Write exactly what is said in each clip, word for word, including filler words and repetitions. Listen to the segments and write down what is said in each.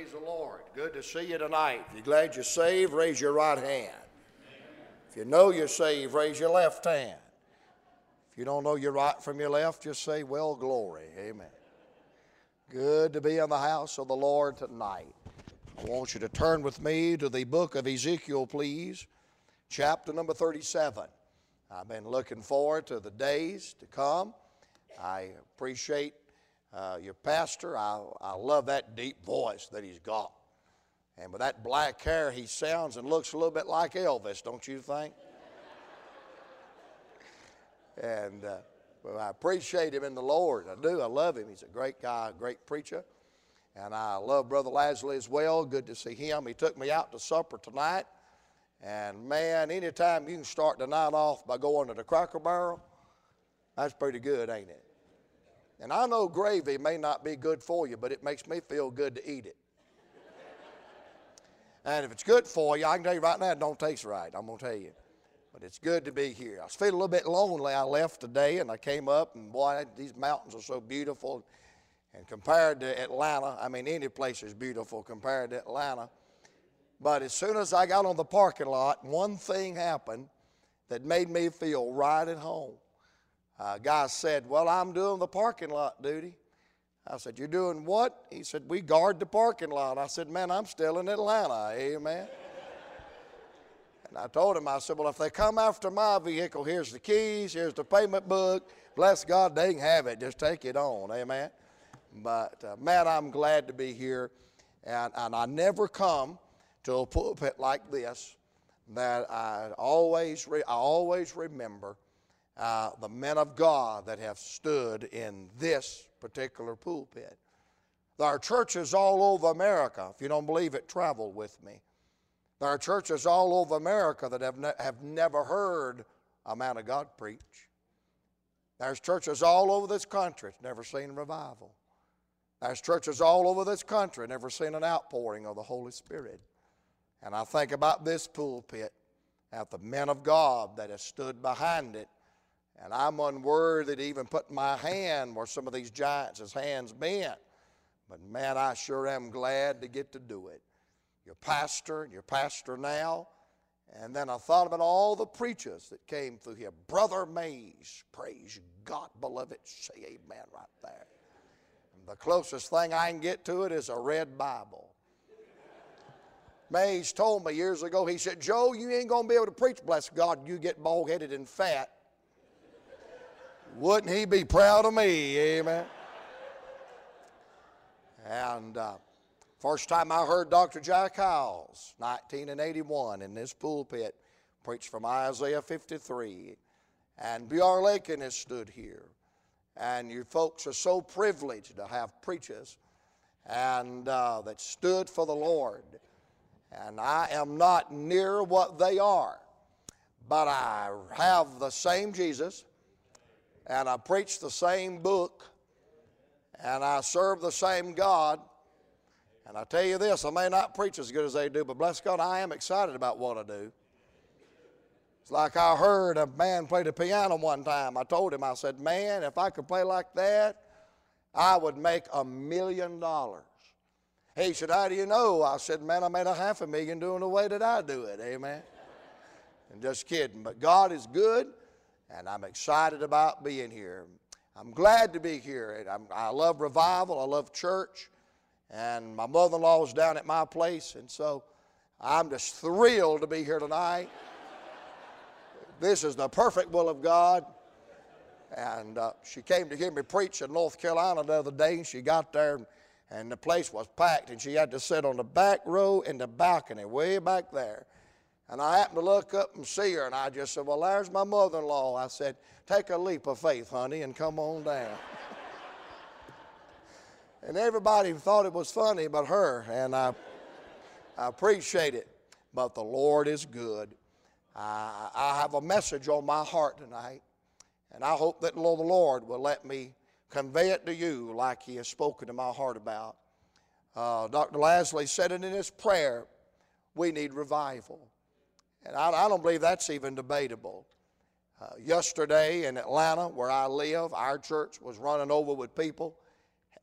Praise the Lord. Good to see you tonight. If you're glad you're saved, raise your right hand. If you know you're saved, raise your left hand. If you don't know your right from your left, just say, well, glory. Amen. Good to be in the house of the Lord tonight. I want you to turn with me to the book of Ezekiel, please, chapter number thirty-seven. I've been looking forward to the days to come. I appreciate uh, your pastor. I, I love that deep voice that he's got. And with that black hair, he sounds and looks a little bit like Elvis, don't you think? And uh, well, I appreciate him in the Lord. I do. I love him. He's a great guy, a great preacher. And I love Brother Lasley as well. Good to see him. He took me out to supper tonight. And, man, anytime you can start the night off by going to the Cracker Barrel, that's pretty good, ain't it? And I know gravy may not be good for you, but it makes me feel good to eat it. And if it's good for you, I can tell you right now, it don't taste right. I'm going to tell you. But it's good to be here. I was feeling a little bit lonely. I left today, and I came up, and, boy, these mountains are so beautiful. And compared to Atlanta, I mean, any place is beautiful compared to Atlanta. But as soon as I got on the parking lot, one thing happened that made me feel right at home. A uh, guy said, well, I'm doing the parking lot duty. I said, you're doing what? He said, we guard the parking lot. I said, man, I'm still in Atlanta, amen. And I told him, I said, well, if they come after my vehicle, here's the keys, here's the payment book. Bless God, they can have it. Just take it on, amen. But, uh, man, I'm glad to be here. And, and I never come to a pulpit like this that I always, re- I always remember uh, the men of God that have stood in this particular pulpit. There are churches all over America. If you don't believe it, travel with me. There are churches all over America that have, ne- have never heard a man of God preach. There's churches all over this country that's never seen revival. There's churches all over this country never seen an outpouring of the Holy Spirit. And I think about this pulpit, at the men of God that have stood behind it. And I'm unworthy to even put my hand where some of these giants' hands been. But man, I sure am glad to get to do it. Your pastor, and your pastor now. And then I thought about all the preachers that came through here. Brother Mays, praise God, beloved, say amen right there. And the closest thing I can get to it is a red Bible. Mays told me years ago, he said, Joe, you ain't going to be able to preach. Bless God, you get bald-headed and fat. Wouldn't he be proud of me, amen? And uh, first time I heard Doctor Jack Howells, nineteen eighty-one, in this pulpit, preached from Isaiah fifty-three. And B R Lakin has stood here. And you folks are so privileged to have preachers and uh, that stood for the Lord. And I am not near what they are, but I have the same Jesus, and I preach the same book, and I serve the same God. And I tell you this, I may not preach as good as they do, but bless God, I am excited about what I do. It's like I heard a man play the piano one time. I told him, I said, man, if I could play like that, I would make a million dollars. He said, how do you know? I said, man, I made a half a million doing the way that I do it, amen. And just kidding, but God is good, and I'm excited about being here. I'm glad to be here. I'm, I love revival, I love church, and my mother-in-law was down at my place, and so I'm just thrilled to be here tonight. This is the perfect will of God. And uh, she came to hear me preach in North Carolina the other day, and she got there, and, and the place was packed, and she had to sit on the back row in the balcony way back there. And I happened to look up and see her, and I just said, well, there's my mother-in-law. I said, take a leap of faith, honey, and come on down. And everybody thought it was funny but her, and I, I appreciate it. But the Lord is good. I, I have a message on my heart tonight, and I hope that the Lord will let me convey it to you like He has spoken to my heart about. Uh, Doctor Lasley said it in his prayer, we need revival. And I, I don't believe that's even debatable. Uh, yesterday in Atlanta, where I live, our church was running over with people.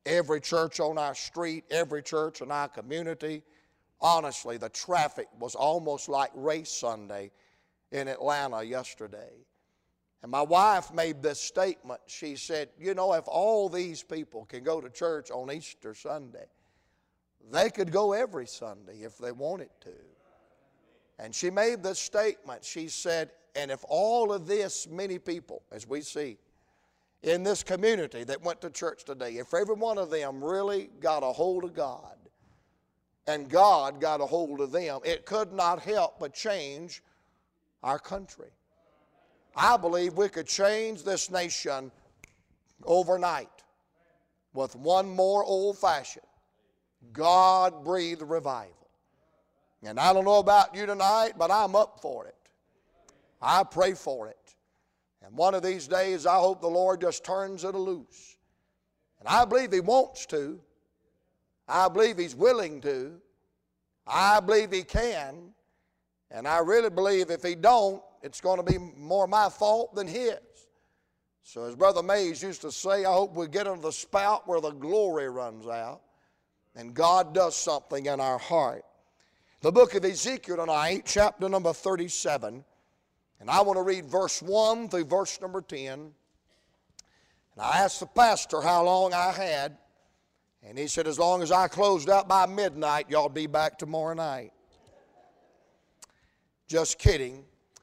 every church on our street, every church in our community. Honestly, the traffic was almost like race Sunday in Atlanta yesterday. And my wife made this statement. She said, you know, if all these people can go to church on Easter Sunday, they could go every Sunday if they wanted to. And she made this statement. She said, and if all of this many people, as we see in this community that went to church today, if every one of them really got a hold of God and God got a hold of them, it could not help but change our country. I believe we could change this nation overnight with one more old-fashioned, God-breathed revival. And I don't know about you tonight, but I'm up for it. I pray for it. And one of these days, I hope the Lord just turns it loose. And I believe He wants to. I believe He's willing to. I believe He can. And I really believe if He don't, it's going to be more my fault than His. So as Brother Mays used to say, I hope we get into the spout where the glory runs out and God does something in our heart. The book of Ezekiel tonight, chapter number thirty-seven. And I want to read verse one through verse number ten. And I asked the pastor how long I had. And he said, as long as I closed out by midnight, y'all be back tomorrow night. Just kidding.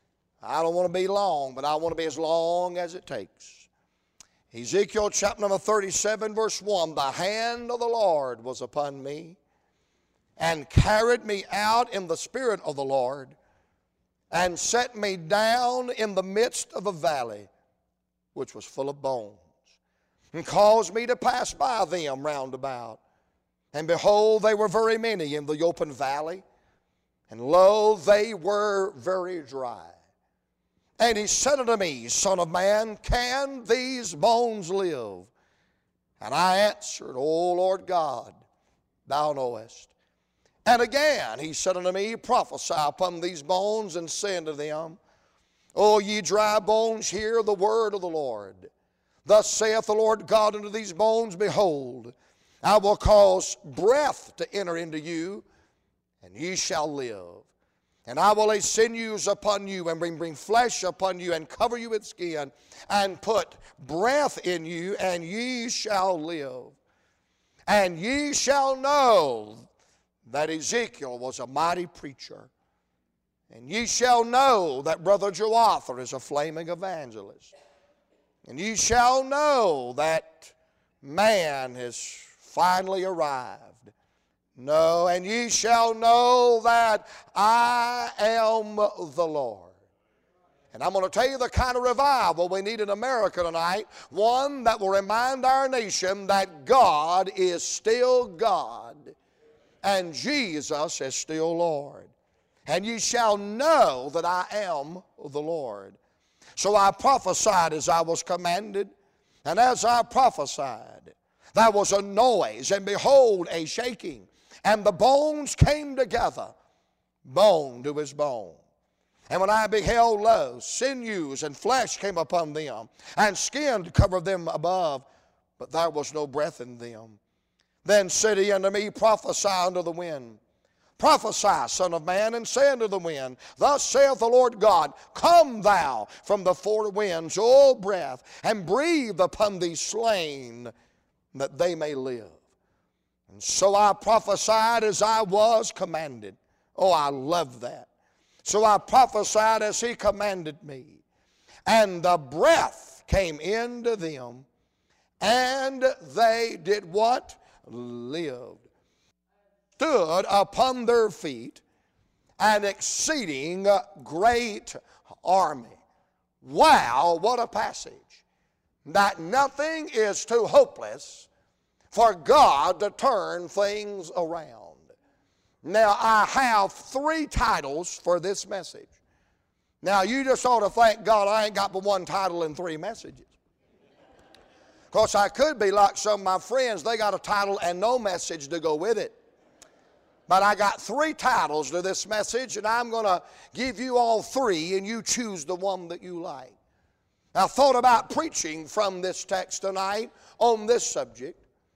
I don't want to be long, but I want to be as long as it takes. Ezekiel chapter number thirty-seven, verse one. The hand of the Lord was upon me, and carried me out in the spirit of the Lord, and set me down in the midst of a valley, which was full of bones, and caused me to pass by them round about. And behold, they were very many in the open valley, and lo, they were very dry. And he said unto me, Son of man, can these bones live? And I answered, O Lord God, thou knowest. And again he said unto me, prophesy upon these bones, and say unto them, O ye dry bones, hear the word of the Lord. Thus saith the Lord God unto these bones, behold, I will cause breath to enter into you, and ye shall live. And I will lay sinews upon you, and bring, bring flesh upon you, and cover you with skin, and put breath in you, and ye shall live. And ye shall know that Ezekiel was a mighty preacher. And ye shall know that Brother Joathan is a flaming evangelist. And ye shall know that man has finally arrived. No, and ye shall know that I am the Lord. And I'm going to tell you the kind of revival we need in America tonight. One that will remind our nation that God is still God and Jesus is still Lord. And ye shall know that I am the Lord. So I prophesied as I was commanded, and as I prophesied, there was a noise, and behold, a shaking, and the bones came together, bone to his bone. And when I beheld, lo, sinews and flesh came upon them, and skin covered them above, but there was no breath in them. Then said he unto me, prophesy unto the wind. Prophesy, son of man, and say unto the wind, thus saith the Lord God, come thou from the four winds, O breath, and breathe upon these slain, that they may live. And so I prophesied as I was commanded. Oh, I love that. So I prophesied as he commanded me. And the breath came into them, and they did what? Lived. Stood upon their feet, an exceeding great army. Wow, what a passage. That nothing is too hopeless for God to turn things around. Now, I have three titles for this message. Now, you just ought to thank God I ain't got but one title and three messages. Of course, I could be like some of my friends. They got a title and no message to go with it. But I got three titles to this message, and I'm going to give you all three, and you choose the one that you like. I thought about preaching from this text tonight on this subject.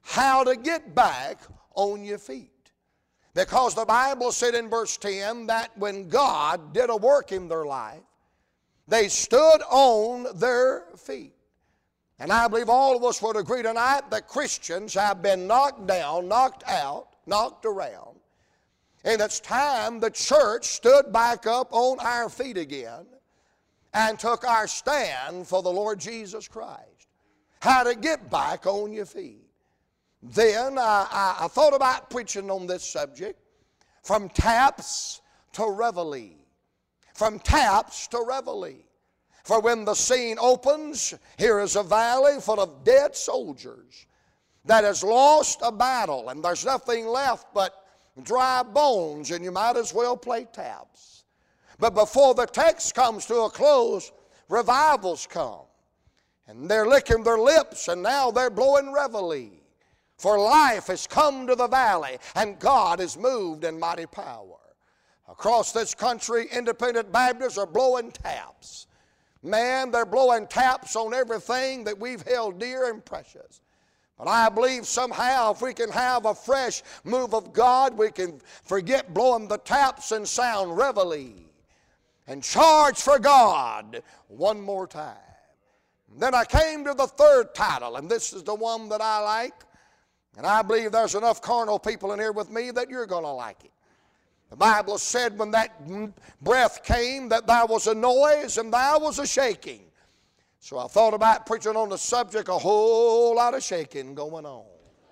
how to get back on your feet. Because the Bible said in verse ten that when God did a work in their life, they stood on their feet. And I believe all of us would agree tonight that Christians have been knocked down, knocked out, knocked around. And it's time the church stood back up on our feet again and took our stand for the Lord Jesus Christ. How to get back on your feet. Then I, I, I thought about preaching on this subject, from taps to reveille. From taps to reveille. For when the scene opens, here is a valley full of dead soldiers that has lost a battle, and there's nothing left but dry bones, and you might as well play taps. But before the text comes to a close, revivals come. And they're licking their lips, and now they're blowing reveille. For life has come to the valley, and God has moved in mighty power. Across this country, independent Baptists are blowing taps. Man, they're blowing taps on everything that we've held dear and precious. But I believe somehow if we can have a fresh move of God, we can forget blowing the taps and sound reveille and charge for God one more time. Then I came to the third title, and this is the one that I like. And I believe there's enough carnal people in here with me that you're going to like it. The Bible said when that breath came that there was a noise and there was a shaking. So I thought about preaching on the subject, a whole lot of shaking going on.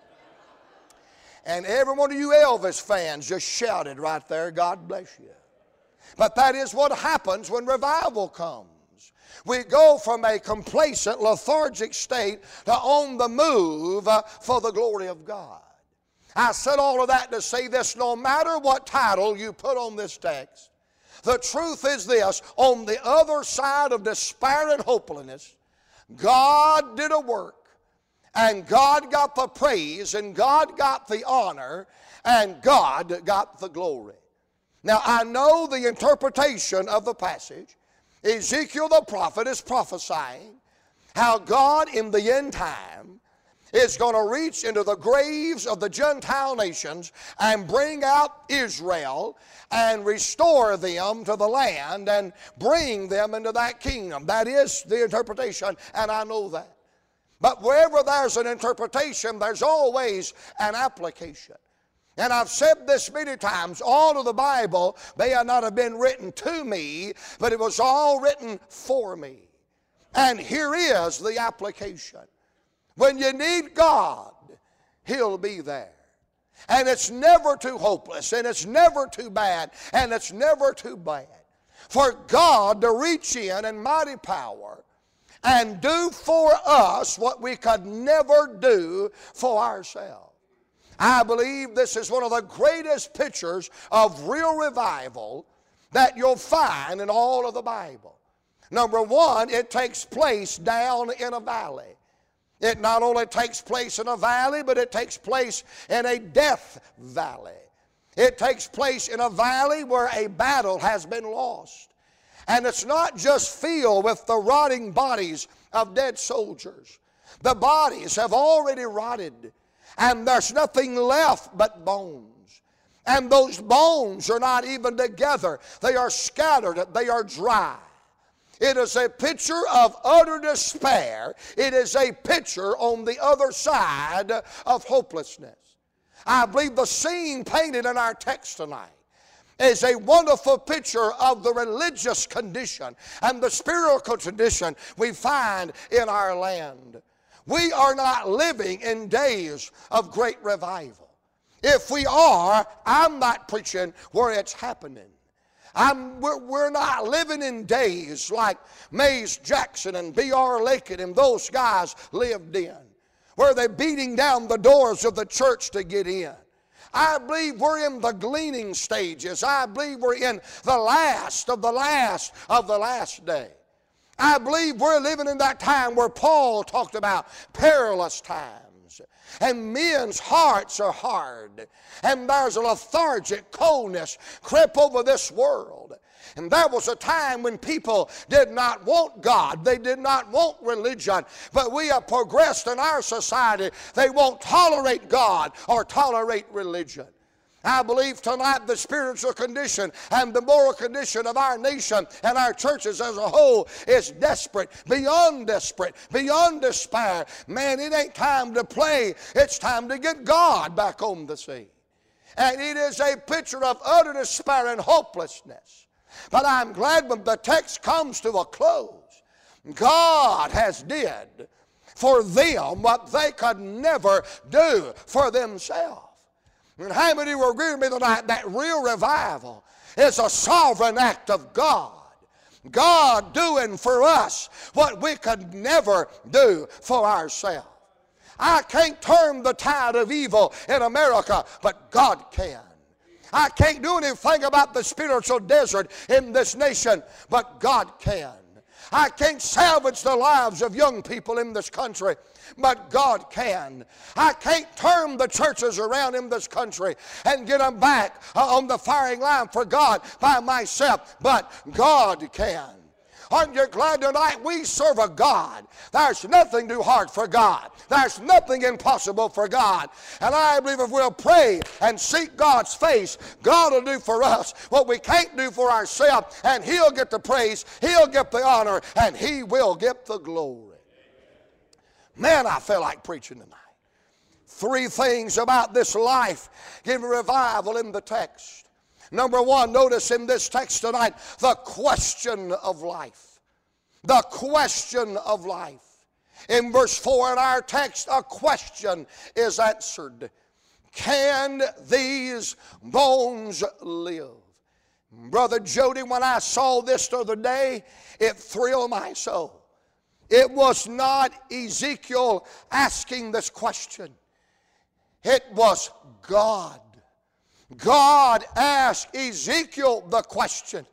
And every one of you Elvis fans just shouted right there, God bless you. But that is what happens when revival comes. We go from a complacent, lethargic state to on the move uh, for the glory of God. I said all of that to say this: no matter what title you put on this text, the truth is this: on the other side of despair and hopelessness, God did a work, and God got the praise, and God got the honor, and God got the glory. Now I know the interpretation of the passage. Ezekiel the prophet is prophesying how God in the end time is going to reach into the graves of the Gentile nations and bring out Israel and restore them to the land and bring them into that kingdom. That is the interpretation, and I know that. But wherever there's an interpretation, there's always an application. And I've said this many times, all of the Bible may not have been written to me, but it was all written for me. And here is the application. When you need God, He'll be there. And it's never too hopeless, and it's never too bad, and it's never too bad for God to reach in in mighty power and do for us what we could never do for ourselves. I believe this is one of the greatest pictures of real revival that you'll find in all of the Bible. Number one, it takes place down in a valley. It not only takes place in a valley, but it takes place in a death valley. It takes place in a valley where a battle has been lost. And it's not just filled with the rotting bodies of dead soldiers. The bodies have already rotted, and there's nothing left but bones. And those bones are not even together. They are scattered. They are dry. It is a picture of utter despair. It is a picture on the other side of hopelessness. I believe the scene painted in our text tonight is a wonderful picture of the religious condition and the spiritual condition we find in our land. We are not living in days of great revival. If we are, I'm not preaching where it's happening. I'm, we're, we're not living in days like Mays Jackson and B R Lakin and those guys lived in, where they're beating down the doors of the church to get in. I believe we're in the gleaning stages. I believe we're in the last of the last of the last day. I believe we're living in that time where Paul talked about perilous times. And men's hearts are hard. And there's a lethargic coldness crept over this world. And there was a time when people did not want God. They did not want religion. But we have progressed in our society. They won't tolerate God or tolerate religion. I believe tonight the spiritual condition and the moral condition of our nation and our churches as a whole is desperate, beyond desperate, beyond despair. Man, it ain't time to play. It's time to get God back on the scene. And it is a picture of utter despair and hopelessness. But I'm glad when the text comes to a close, God has did for them what they could never do for themselves. And how many will agree with me tonight that real revival is a sovereign act of God? God doing for us what we could never do for ourselves. I can't turn the tide of evil in America, but God can. I can't do anything about the spiritual desert in this nation, but God can. I can't salvage the lives of young people in this country, but God can. I can't turn the churches around in this country and get them back on the firing line for God by myself, but God can. Aren't you glad tonight we serve a God? There's nothing too hard for God. There's nothing impossible for God. And I believe if we'll pray and seek God's face, God will do for us what we can't do for ourselves, and He'll get the praise, He'll get the honor, and He will get the glory. Man, I feel like preaching tonight. Three things about this life giving revival in the text. Number one, notice in this text tonight, the question of life. The question of life. In verse four in our text, a question is answered. Can these bones live? Brother Jody, when I saw this the other day, it thrilled my soul. It was not Ezekiel asking this question. It was God. God asked Ezekiel the question,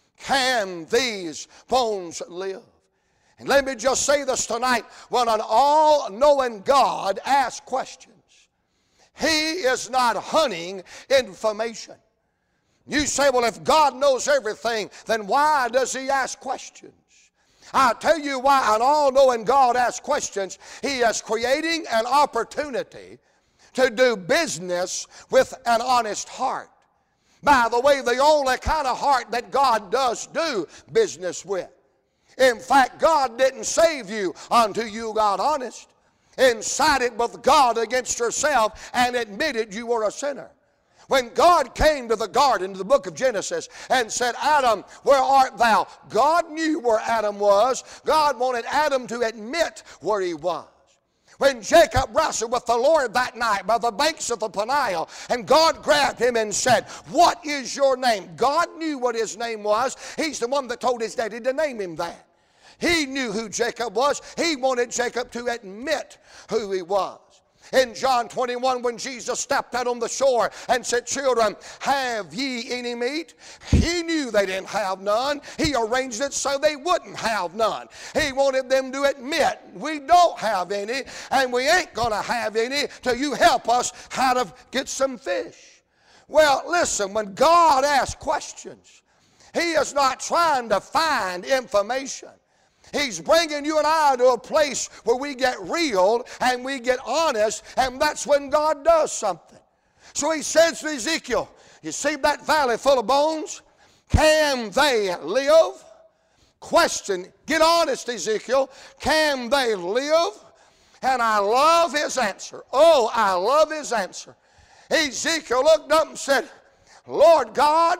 can these bones live? And let me just say this tonight, when an all-knowing God asks questions, He is not hunting information. You say, well, if God knows everything, then why does He ask questions? I'll tell you why an all-knowing God asks questions. He is creating an opportunity to do business with an honest heart. By the way, the only kind of heart that God does do business with. In fact, God didn't save you until you got honest and sided with God against yourself and admitted you were a sinner. When God came to the garden, to the book of Genesis, and said, Adam, where art thou? God knew where Adam was. God wanted Adam to admit where he was. When Jacob wrestled with the Lord that night by the banks of the Peniel, and God grabbed him and said, what is your name? God knew what his name was. He's the one that told his daddy to name him that. He knew who Jacob was. He wanted Jacob to admit who he was. In John twenty-one, when Jesus stepped out on the shore and said, children, have ye any meat? He knew they didn't have none. He arranged it so they wouldn't have none. He wanted them to admit, we don't have any, and we ain't going to have any till you help us how to get some fish. Well, listen, when God asks questions, He is not trying to find information. He's bringing you and I to a place where we get real and we get honest, and that's when God does something. So He says to Ezekiel, you see that valley full of bones? Can they live? Question, get honest, Ezekiel. Can they live? And I love his answer. Oh, I love his answer. Ezekiel looked up and said, Lord God,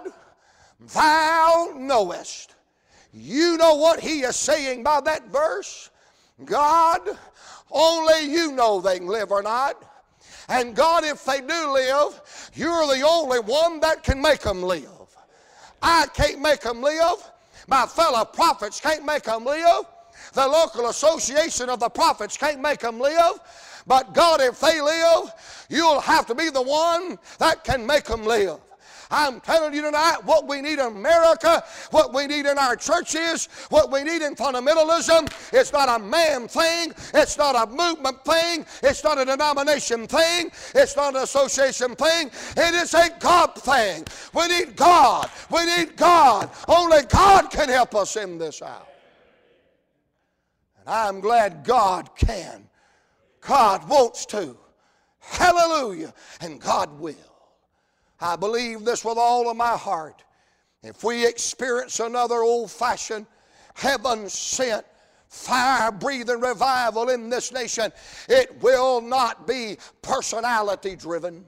thou knowest. You know what he is saying by that verse? God, only you know they can live or not. And God, if they do live, you're the only one that can make them live. I can't make them live. My fellow prophets can't make them live. The local association of the prophets can't make them live. But God, if they live, you'll have to be the one that can make them live. I'm telling you tonight, what we need in America, what we need in our churches, what we need in fundamentalism, it's not a man thing, it's not a movement thing, it's not a denomination thing, it's not an association thing, it is a God thing. We need God. We need God. Only God can help us in this hour. And I'm glad God can. God wants to. Hallelujah. And God will. I believe this with all of my heart. If we experience another old-fashioned, heaven-sent, fire-breathing revival in this nation, it will not be personality-driven.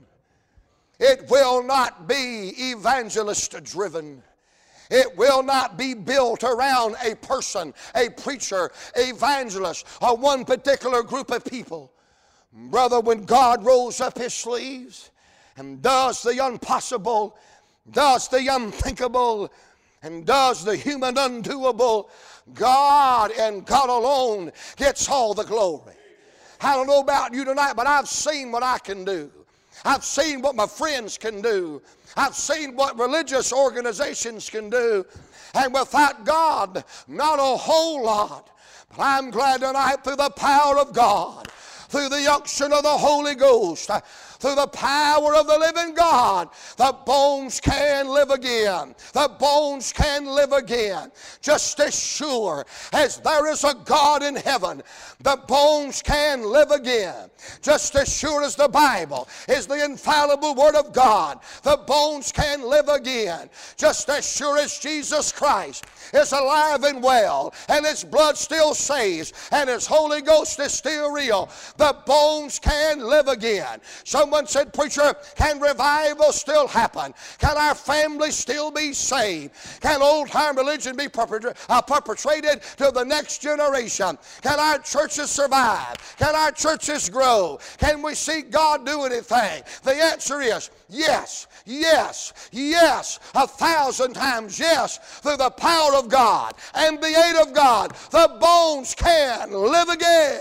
It will not be evangelist-driven. It will not be built around a person, a preacher, evangelist, or one particular group of people. Brother, when God rolls up His sleeves and does the impossible, does the unthinkable, and does the human undoable, God and God alone gets all the glory. I don't know about you tonight, but I've seen what I can do. I've seen what my friends can do. I've seen what religious organizations can do. And without God, not a whole lot. But I'm glad tonight, through the power of God, through the unction of the Holy Ghost, through the power of the living God, the bones can live again. The bones can live again. Just as sure as there is a God in heaven, the bones can live again. Just as sure as the Bible is the infallible Word of God, the bones can live again. Just as sure as Jesus Christ is alive and well, and His blood still saves, and His Holy Ghost is still real, the bones can live again. Someone said, preacher, can revival still happen? Can our family still be saved? Can old-time religion be perpetra- uh, perpetrated to the next generation? Can our churches survive? Can our churches grow? Can we see God do anything? The answer is yes, yes, yes, a thousand times yes, through the power of God and the aid of God, the bones can live again.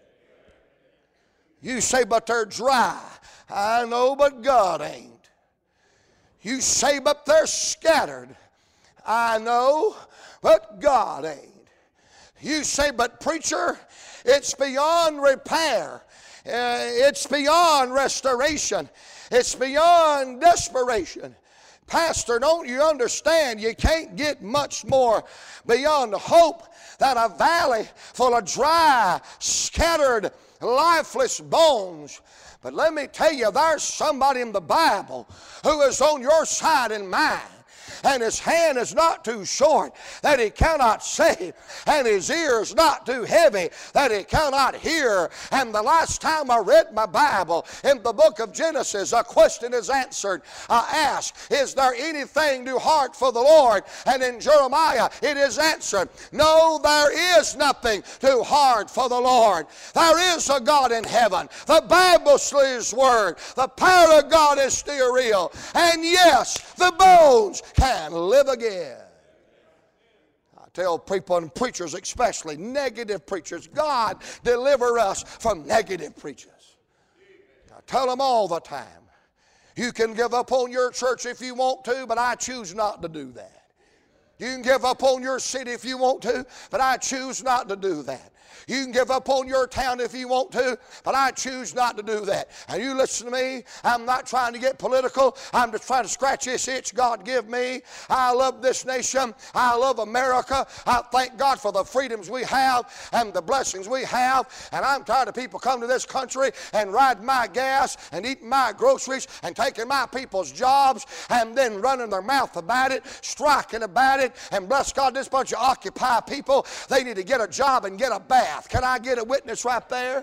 You say, but they're dry. I know, but God ain't. You say, but they're scattered. I know, but God ain't. You say, but preacher, it's beyond repair. Uh, it's beyond restoration. It's beyond desperation. Pastor, don't you understand? You can't get much more beyond hope than a valley full of dry, scattered, lifeless bones. But let me tell you, there's somebody in the Bible who is on your side and mine. And his hand is not too short that he cannot save, and his ear is not too heavy that he cannot hear. And the last time I read my Bible in the book of Genesis, a question is answered. I asked, is there anything too hard for the Lord? And in Jeremiah it is answered, no, there is nothing too hard for the Lord. There is a God in heaven. The Bible says His word. The power of God is still real. And yes, the bones can and live again. I tell people, and preachers especially, negative preachers, God deliver us from negative preachers. I tell them all the time, you can give up on your church if you want to, but I choose not to do that. You can give up on your city if you want to, but I choose not to do that. You can give up on your town if you want to, but I choose not to do that. And you listen to me, I'm not trying to get political. I'm just trying to scratch this itch God give me. I love this nation. I love America. I thank God for the freedoms we have and the blessings we have. And I'm tired of people coming to this country and riding my gas and eating my groceries and taking my people's jobs and then running their mouth about it, striking about it. And bless God, this bunch of Occupy people, they need to get a job and get a bath. Can I get a witness right there?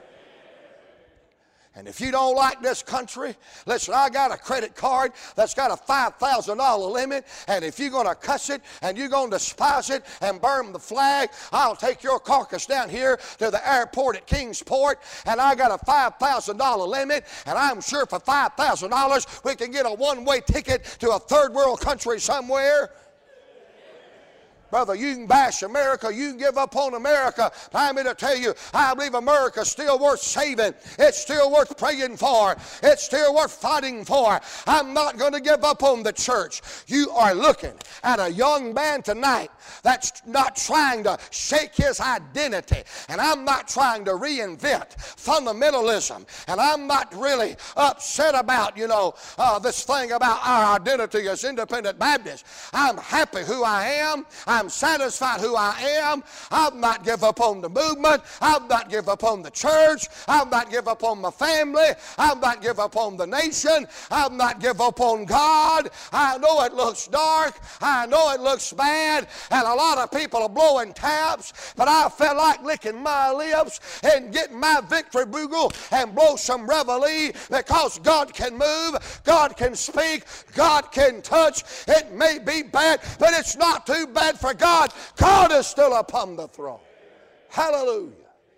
And if you don't like this country, listen, I got a credit card that's got a five thousand dollar limit, and if you're going to cuss it and you're going to despise it and burn the flag, I'll take your carcass down here to the airport at Kingsport, and I got a five thousand dollar limit, and I'm sure for five thousand dollars we can get a one-way ticket to a third world country somewhere. Brother, you can bash America, you can give up on America. I'm here to tell you, I believe America's still worth saving. It's still worth praying for. It's still worth fighting for. I'm not going to give up on the church. You are looking at a young man tonight that's not trying to shake his identity. And I'm not trying to reinvent fundamentalism. And I'm not really upset about, you know, uh, this thing about our identity as independent Baptists. I'm happy who I am. I'm satisfied who I am. I've not give up on the movement. I've not give up on the church. I've not give up on my family. I've not give up on the nation. I've not give up on God. I know it looks dark. I know it looks bad. And a lot of people are blowing taps. But I felt like licking my lips and getting my victory bugle and blow some reveille, because God can move. God can speak. God can touch. It may be bad, but it's not too bad for God. God is still upon the throne. Hallelujah.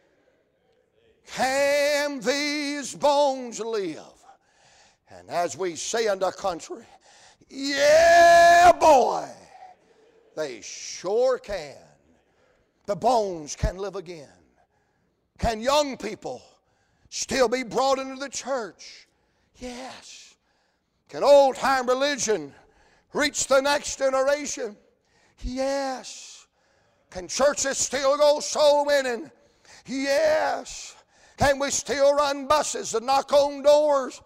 Can these bones live? And as we say in the country, yeah, boy, they sure can. The bones can live again. Can young people still be brought into the church? Yes. Can old-time religion reach the next generation? Yes. Can churches still go soul winning? Yes. Can we still run buses and knock on doors?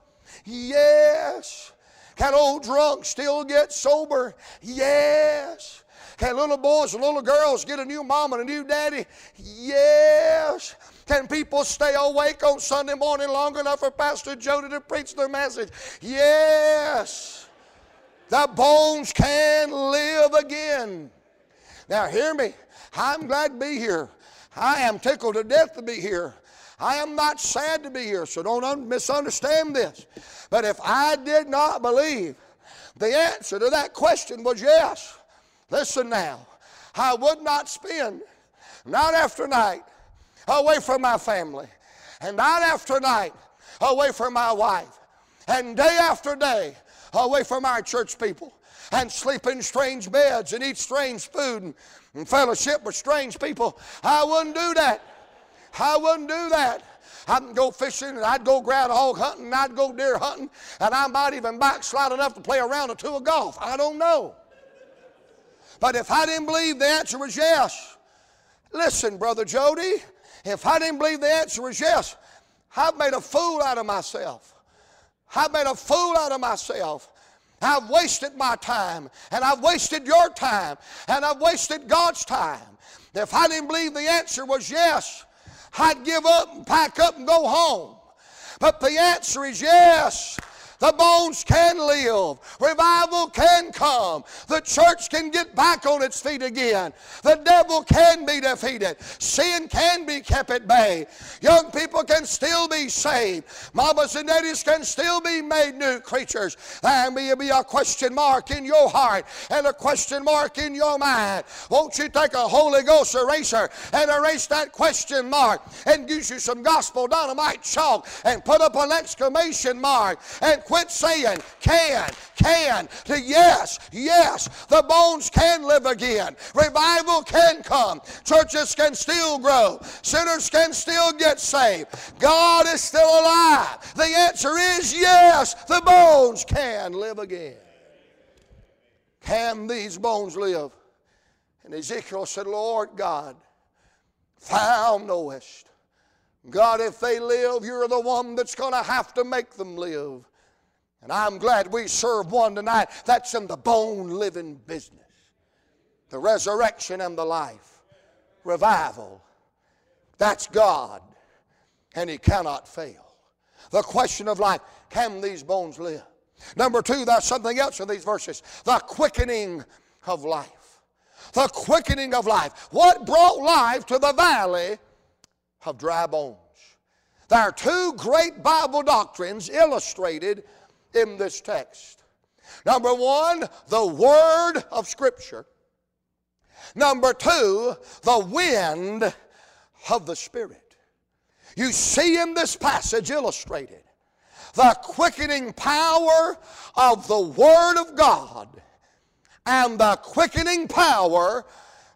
Yes. Can old drunks still get sober? Yes. Can little boys and little girls get a new mom and a new daddy? Yes. Can people stay awake on Sunday morning long enough for Pastor Jody to preach their message? Yes. The bones can live again. Now hear me. I'm glad to be here. I am tickled to death to be here. I am not sad to be here, so don't misunderstand this. But if I did not believe the answer to that question was yes, listen now, I would not spend night after night away from my family, and night after night away from my wife, and day after day away from our church people, and sleep in strange beds and eat strange food and, and fellowship with strange people. I wouldn't do that. I wouldn't do that. I'd go fishing, and I'd go groundhog hunting, and I'd go deer hunting, and I might even backslide enough to play a round or two of golf. I don't know. But if I didn't believe the answer was yes, listen, Brother Jody, if I didn't believe the answer was yes, I've made a fool out of myself. I've made a fool out of myself. I've wasted my time, and I've wasted your time, and I've wasted God's time. If I didn't believe the answer was yes, I'd give up and pack up and go home. But the answer is yes. The bones can live. Revival can come. The church can get back on its feet again. The devil can be defeated. Sin can be kept at bay. Young people can still be saved. Mamas and daddies can still be made new creatures. There may be a question mark in your heart and a question mark in your mind. Won't you take a Holy Ghost eraser and erase that question mark and use you some gospel dynamite chalk and put up an exclamation mark and quit saying can, can, to yes, yes. The bones can live again. Revival can come. Churches can still grow. Sinners can still get saved. God is still alive. The answer is yes, the bones can live again. Can these bones live? And Ezekiel said, Lord God, thou knowest. God, if they live, you're the one that's going to have to make them live. And I'm glad we serve one tonight that's in the bone living business. The resurrection and the life. Revival. That's God. And He cannot fail. The question of life, can these bones live? Number two, there's something else in these verses. The quickening of life. The quickening of life. What brought life to the valley of dry bones? There are two great Bible doctrines illustrated in this text. Number one, the Word of Scripture. Number two, the wind of the Spirit. You see in this passage illustrated the quickening power of the Word of God and the quickening power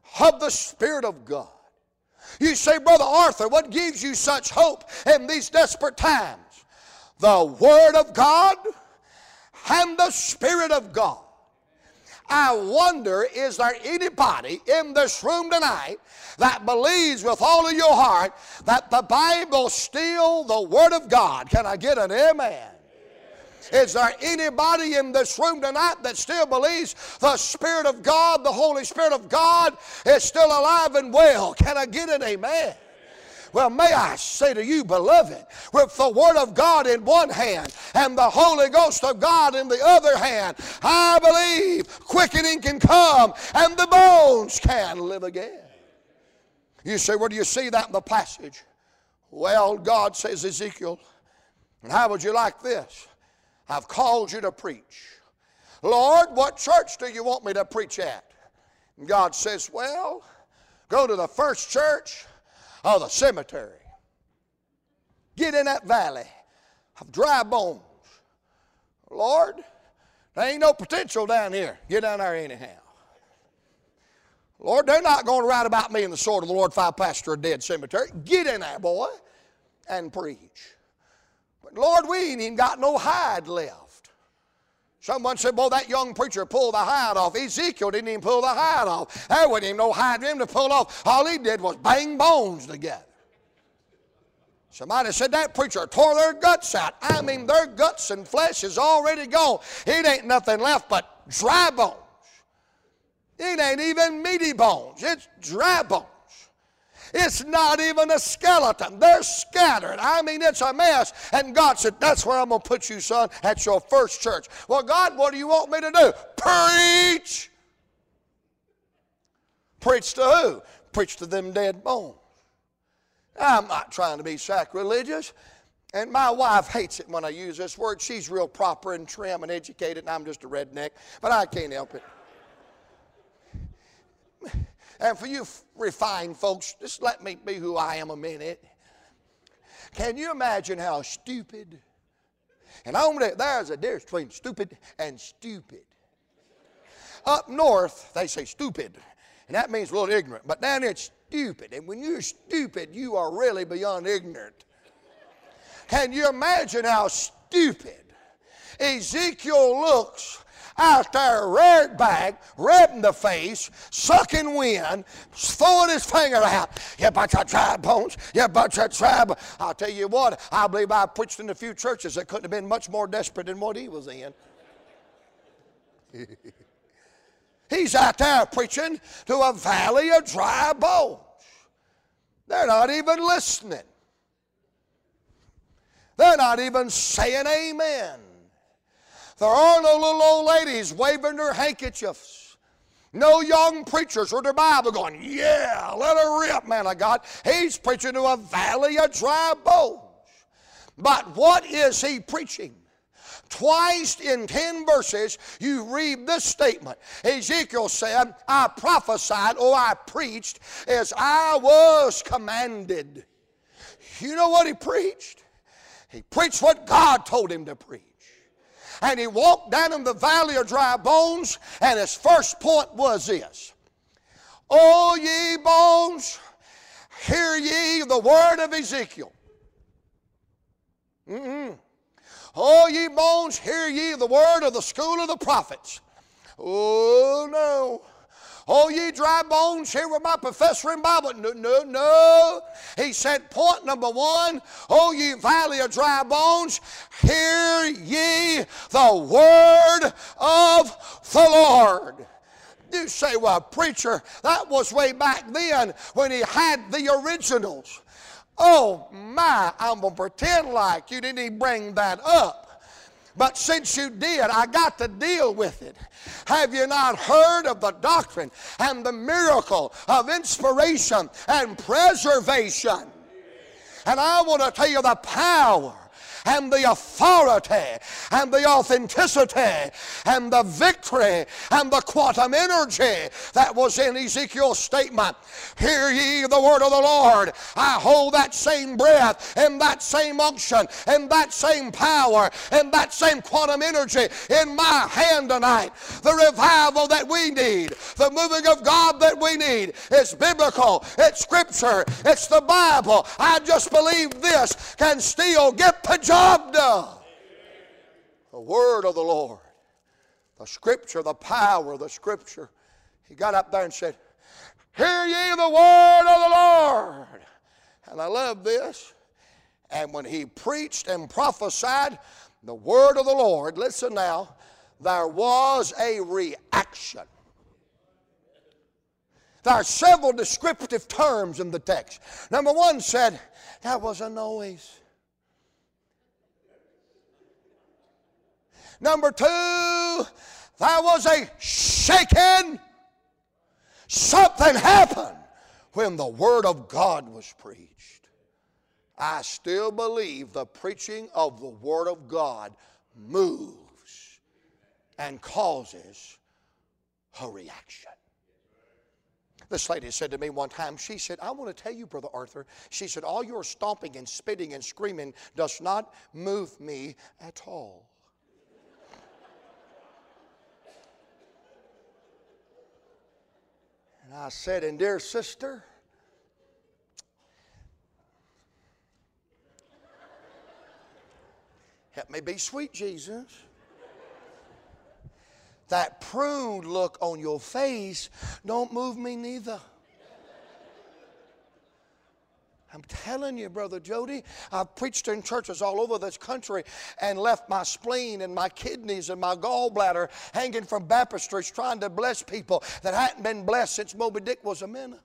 of the Spirit of God. You say, Brother Arthur, what gives you such hope in these desperate times? The Word of God and the Spirit of God. I wonder, is there anybody in this room tonight that believes with all of your heart that the Bible's still the Word of God? Can I get an amen? Is there anybody in this room tonight that still believes the Spirit of God, the Holy Spirit of God, is still alive and well? Can I get an amen? Well, may I say to you, beloved, with the Word of God in one hand and the Holy Ghost of God in the other hand, I believe quickening can come and the bones can live again. You say, where do you see that in the passage? Well, God says, Ezekiel, and how would you like this? I've called you to preach. Lord, what church do you want me to preach at? And God says, well, go to the First Church of the cemetery. Get in that valley of dry bones. Lord, there ain't no potential down here. Get down there anyhow. Lord, they're not going to write about me in the sword of the Lord if I pastor a dead cemetery. Get in there, boy, and preach. But Lord, we ain't even got no hide left. Someone said, boy, that young preacher pulled the hide off. Ezekiel didn't even pull the hide off. There wasn't even no hide for him to pull off. All he did was bang bones together. Somebody said that preacher tore their guts out. I mean, their guts and flesh is already gone. It ain't nothing left but dry bones. It ain't even meaty bones. It's dry bones. It's not even a skeleton. They're scattered. I mean, it's a mess. And God said, that's where I'm going to put you, son, at your first church. Well, God, what do you want me to do? Preach. Preach to who? Preach to them dead bones. I'm not trying to be sacrilegious. And my wife hates it when I use this word. She's real proper and trim and educated, and I'm just a redneck. But I can't help it. And for you refined folks, just let me be who I am a minute. Can you imagine how stupid? And only, there's a difference between stupid and stupid. Up north, they say stupid, and that means a little ignorant. But down here, it's stupid. And when you're stupid, you are really beyond ignorant. Can you imagine how stupid Ezekiel looks out there, red back, red in the face, sucking wind, throwing his finger out? You bunch of dry bones, you bunch of dry bones. I'll tell you what, I believe I preached in a few churches that couldn't have been much more desperate than what he was in. He's out there preaching to a valley of dry bones. They're not even listening. They're not even saying amen. There are no little old ladies waving their handkerchiefs. No young preachers with their Bible going, yeah, let her rip, man of God. He's preaching to a valley of dry bones. But what is he preaching? Twice in ten verses, you read this statement. Ezekiel said, I prophesied or I preached as I was commanded. You know what he preached? He preached what God told him to preach. And he walked down in the valley of dry bones, and his first point was this. O ye bones, hear ye the word of Ezekiel. Mm-mm. O ye bones, hear ye the word of the school of the prophets. Oh, no. Oh, ye dry bones, hear what my professor in Bible. No, no, no. He said, point number one, oh, ye valley of dry bones, hear ye the word of the Lord. You say, well, preacher, that was way back then when he had the originals. Oh, my, I'm going to pretend like you didn't even bring that up. But since you did, I got to deal with it. Have you not heard of the doctrine and the miracle of inspiration and preservation? And I want to tell you the power and the authority and the authenticity and the victory and the quantum energy that was in Ezekiel's statement. Hear ye the word of the Lord. I hold that same breath and that same unction and that same power and that same quantum energy in my hand tonight. The revival that we need, The moving of God that we need is biblical. It's Scripture. It's the Bible. I just believe this can still get the job done. The Word of the Lord. The Scripture, the power of the Scripture. He got up there and said, hear ye the word of the Lord. And I love this. And when he preached and prophesied the word of the Lord, listen now, there was a reaction. There are several descriptive terms in the text. Number one said, there was a noise. Number two, there was a shaking. Something happened when the Word of God was preached. I still believe the preaching of the Word of God moves and causes a reaction. This lady said to me one time, she said, I want to tell you, Brother Arthur, she said, all your stomping and spitting and screaming does not move me at all. And I said, and dear sister, help me be sweet, Jesus. That pruned look on your face don't move me neither. I'm telling you, Brother Jody, I've preached in churches all over this country and left my spleen and my kidneys and my gallbladder hanging from baptistries trying to bless people that hadn't been blessed since Moby Dick was a minute.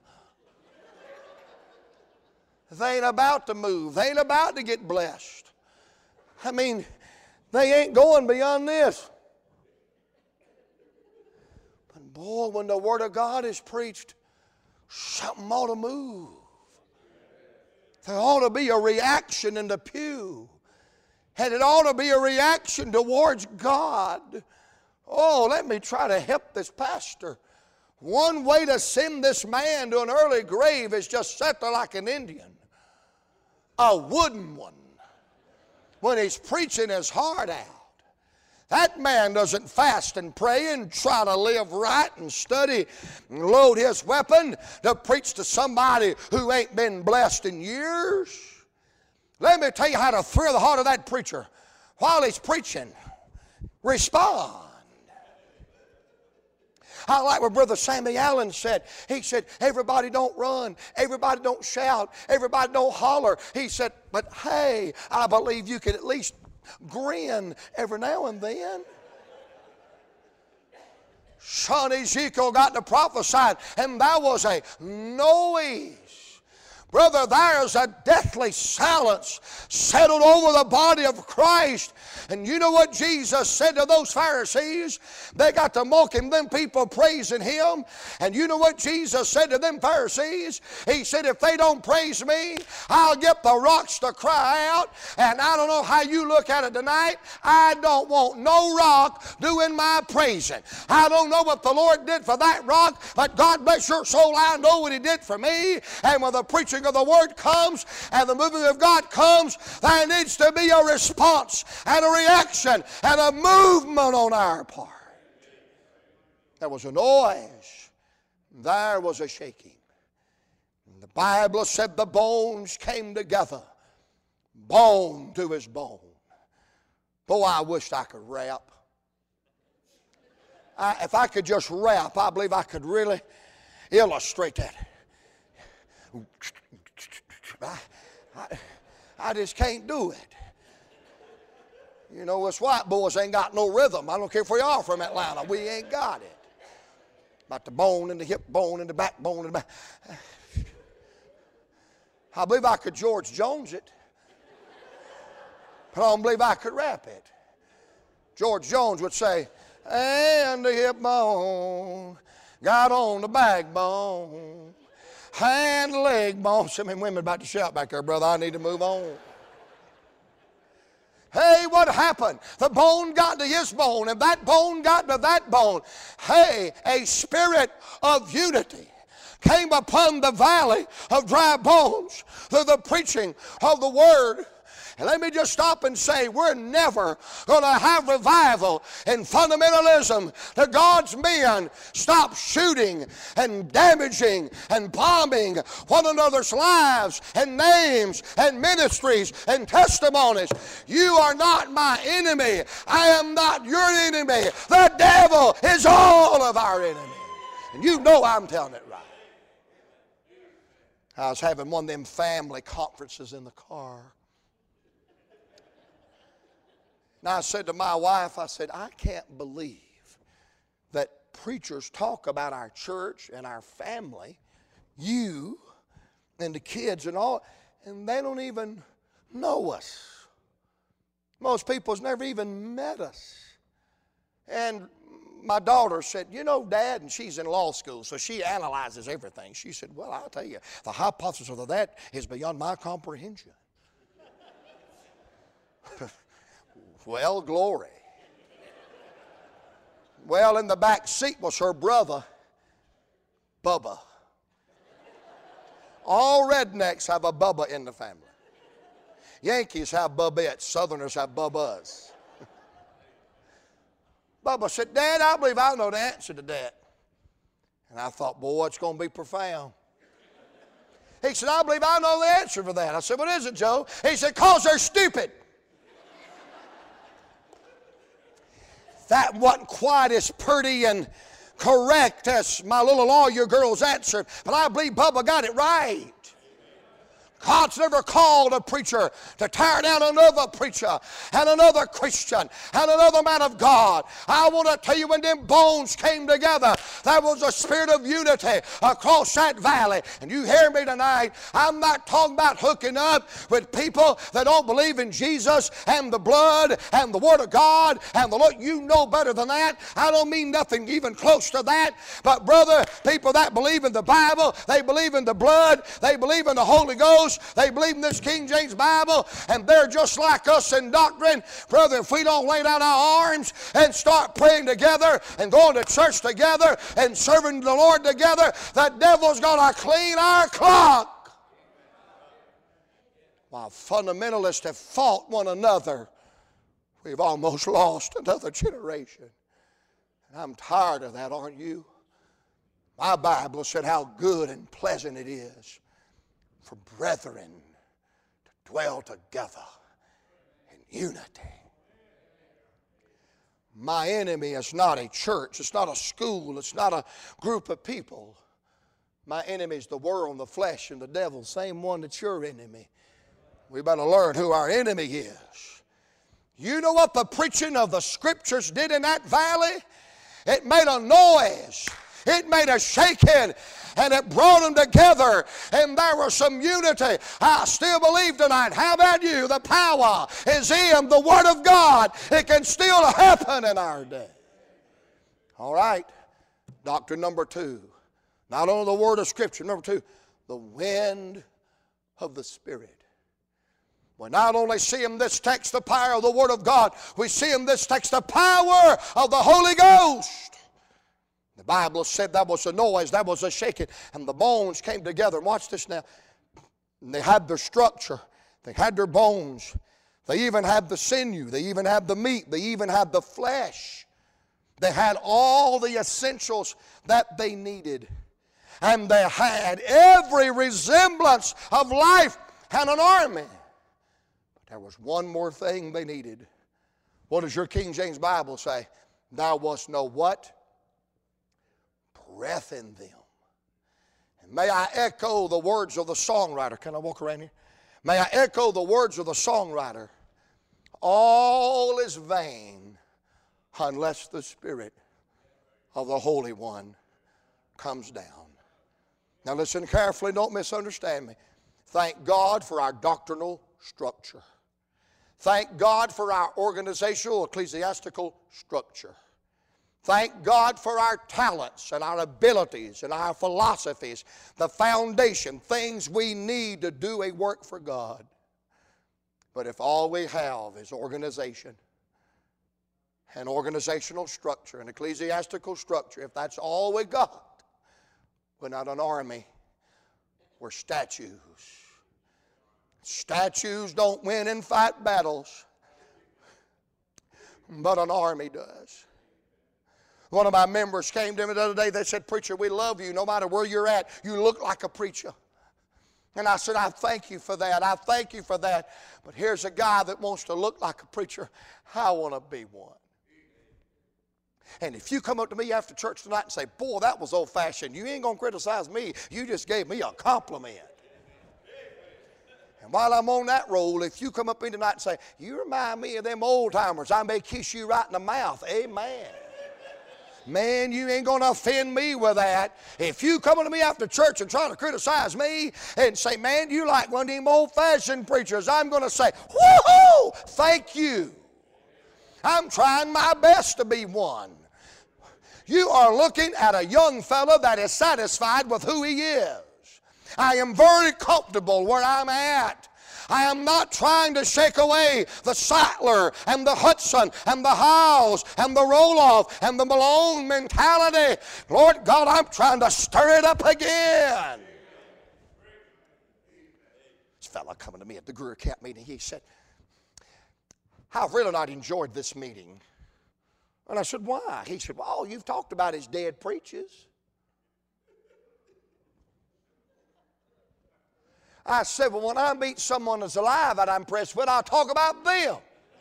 They ain't about to move. They ain't about to get blessed. I mean, they ain't going beyond this. But boy, when the Word of God is preached, something ought to move. There ought to be a reaction in the pew. And it ought to be a reaction towards God. Oh, let me try to help this pastor. One way to send this man to an early grave is just sit there like an Indian. A wooden one. When he's preaching his heart out. That man doesn't fast and pray and try to live right and study and load his weapon to preach to somebody who ain't been blessed in years. Let me tell you how to thrill the heart of that preacher. While he's preaching, respond. I like what Brother Sammy Allen said. He said, everybody don't run. Everybody don't shout. Everybody don't holler. He said, but hey, I believe you can at least grin every now and then. Son Ezekiel got to prophesy, and there was a noise. Brother, there's a deathly silence settled over the body of Christ. And you know what Jesus said to those Pharisees? They got to mock him, them people praising him. And you know what Jesus said to them Pharisees? He said, if they don't praise me, I'll get the rocks to cry out. And I don't know how you look at it tonight. I don't want no rock doing my praising. I don't know what the Lord did for that rock, but God bless your soul, I know what he did for me. And when the preaching of the Word comes and the moving of God comes, there needs to be a response and a reaction and a movement on our part. There was a noise. There was a shaking. And the Bible said the bones came together, bone to his bone. Boy, I wished I could rap. I, if I could just rap, I believe I could really illustrate that. I, I, I just can't do it. You know, us white boys ain't got no rhythm. I don't care if we are from Atlanta. We ain't got it. About the bone and the hip bone and the backbone and the back. I believe I could George Jones it. But I don't believe I could rap it. George Jones would say, and the hip bone got on the backbone. And the leg bone. Some women about to shout back there, brother. I need to move on. Hey, what happened? The bone got to his bone, and that bone got to that bone. Hey, a spirit of unity came upon the valley of dry bones through the preaching of the Word. And let me just stop and say, we're never going to have revival in fundamentalism to God's men stop shooting and damaging and bombing one another's lives and names and ministries and testimonies. You are not my enemy. I am not your enemy. The devil is all of our enemy. And you know I'm telling it right. I was having one of them family conferences in the car. And I said to my wife, I said, I can't believe that preachers talk about our church and our family, you and the kids and all, and they don't even know us. Most people's never even met us. And my daughter said, you know, Dad, and she's in law school, so she analyzes everything. She said, well, I'll tell you, the hypothesis of that is beyond my comprehension. Well, glory. Well, in the back seat was her brother, Bubba. All rednecks have a Bubba in the family. Yankees have Bubbettes. Southerners have Bubbas. Bubba said, Dad, I believe I know the answer to that. And I thought, boy, it's going to be profound. He said, I believe I know the answer for that. I said, what is it, Joe? He said, because they're stupid. That wasn't quite as pretty and correct as my little lawyer girl's answer, but I believe Bubba got it right. God's never called a preacher to tear down another preacher and another Christian and another man of God. I want to tell you, when them bones came together, there was a spirit of unity across that valley. And you hear me tonight, I'm not talking about hooking up with people that don't believe in Jesus and the blood and the Word of God and the Lord. You know better than that. I don't mean nothing even close to that. But brother, people that believe in the Bible, they believe in the blood, they believe in the Holy Ghost, they believe in this King James Bible, and they're just like us in doctrine. Brother, if we don't lay down our arms and start praying together and going to church together and serving the Lord together, the devil's going to clean our clock. While fundamentalists have fought one another, we've almost lost another generation. And I'm tired of that, aren't you? My Bible said how good and pleasant it is for brethren to dwell together in unity. My enemy is not a church. It's not a school. It's not a group of people. My enemy is the world, the flesh, and the devil. Same one that's your enemy. We better learn who our enemy is. You know what the preaching of the Scriptures did in that valley? It made a noise. It made a shaking, and it brought them together, and there was some unity. I still believe tonight, how about you? The power is in the Word of God. It can still happen in our day. All right, doctrine number two. Not only the Word of Scripture, number two, the wind of the Spirit. We not only see in this text the power of the Word of God, we see in this text the power of the Holy Ghost. The Bible said that was a noise, that was a shaking, and the bones came together. And watch this now. And they had their structure. They had their bones. They even had the sinew. They even had the meat. They even had the flesh. They had all the essentials that they needed. And they had every resemblance of life and an army. But there was one more thing they needed. What does your King James Bible say? Thou wast no what? Breath in them. And may I echo the words of the songwriter. Can I walk around here? May I echo the words of the songwriter. All is vain unless the Spirit of the Holy One comes down. Now listen carefully, don't misunderstand me. Thank God for our doctrinal structure. Thank God for our organizational, ecclesiastical structure. Thank God for our talents and our abilities and our philosophies, the foundation, things we need to do a work for God. But if all we have is organization and organizational structure and ecclesiastical structure, if that's all we got, we're not an army, we're statues. Statues don't win and fight battles, but an army does. One of my members came to me the other day. They said, "Preacher, we love you no matter where you're at. You look like a preacher." And I said, "I thank you for that. I thank you for that. But here's a guy that wants to look like a preacher. I want to be one." And if you come up to me after church tonight and say, "Boy, that was old-fashioned," you ain't going to criticize me. You just gave me a compliment. And while I'm on that roll, if you come up to me tonight and say, "You remind me of them old-timers," I may kiss you right in the mouth. Amen. Man, you ain't going to offend me with that. If you come to me after church and try to criticize me and say, "Man, you like one of them old-fashioned preachers," I'm going to say, "Woo-hoo! Thank you. I'm trying my best to be one." You are looking at a young fellow that is satisfied with who he is. I am very comfortable where I'm at. I am not trying to shake away the Sattler and the Hudson and the Howes and the Roloff and the Malone mentality. Lord God, I'm trying to stir it up again. This fellow coming to me at the Greer Camp meeting, he said, "I've really not enjoyed this meeting." And I said, "Why?" He said, "Well, you've talked about his dead preachers." I said, "Well, when I meet someone that's alive that I'm impressed with, I'll talk about them."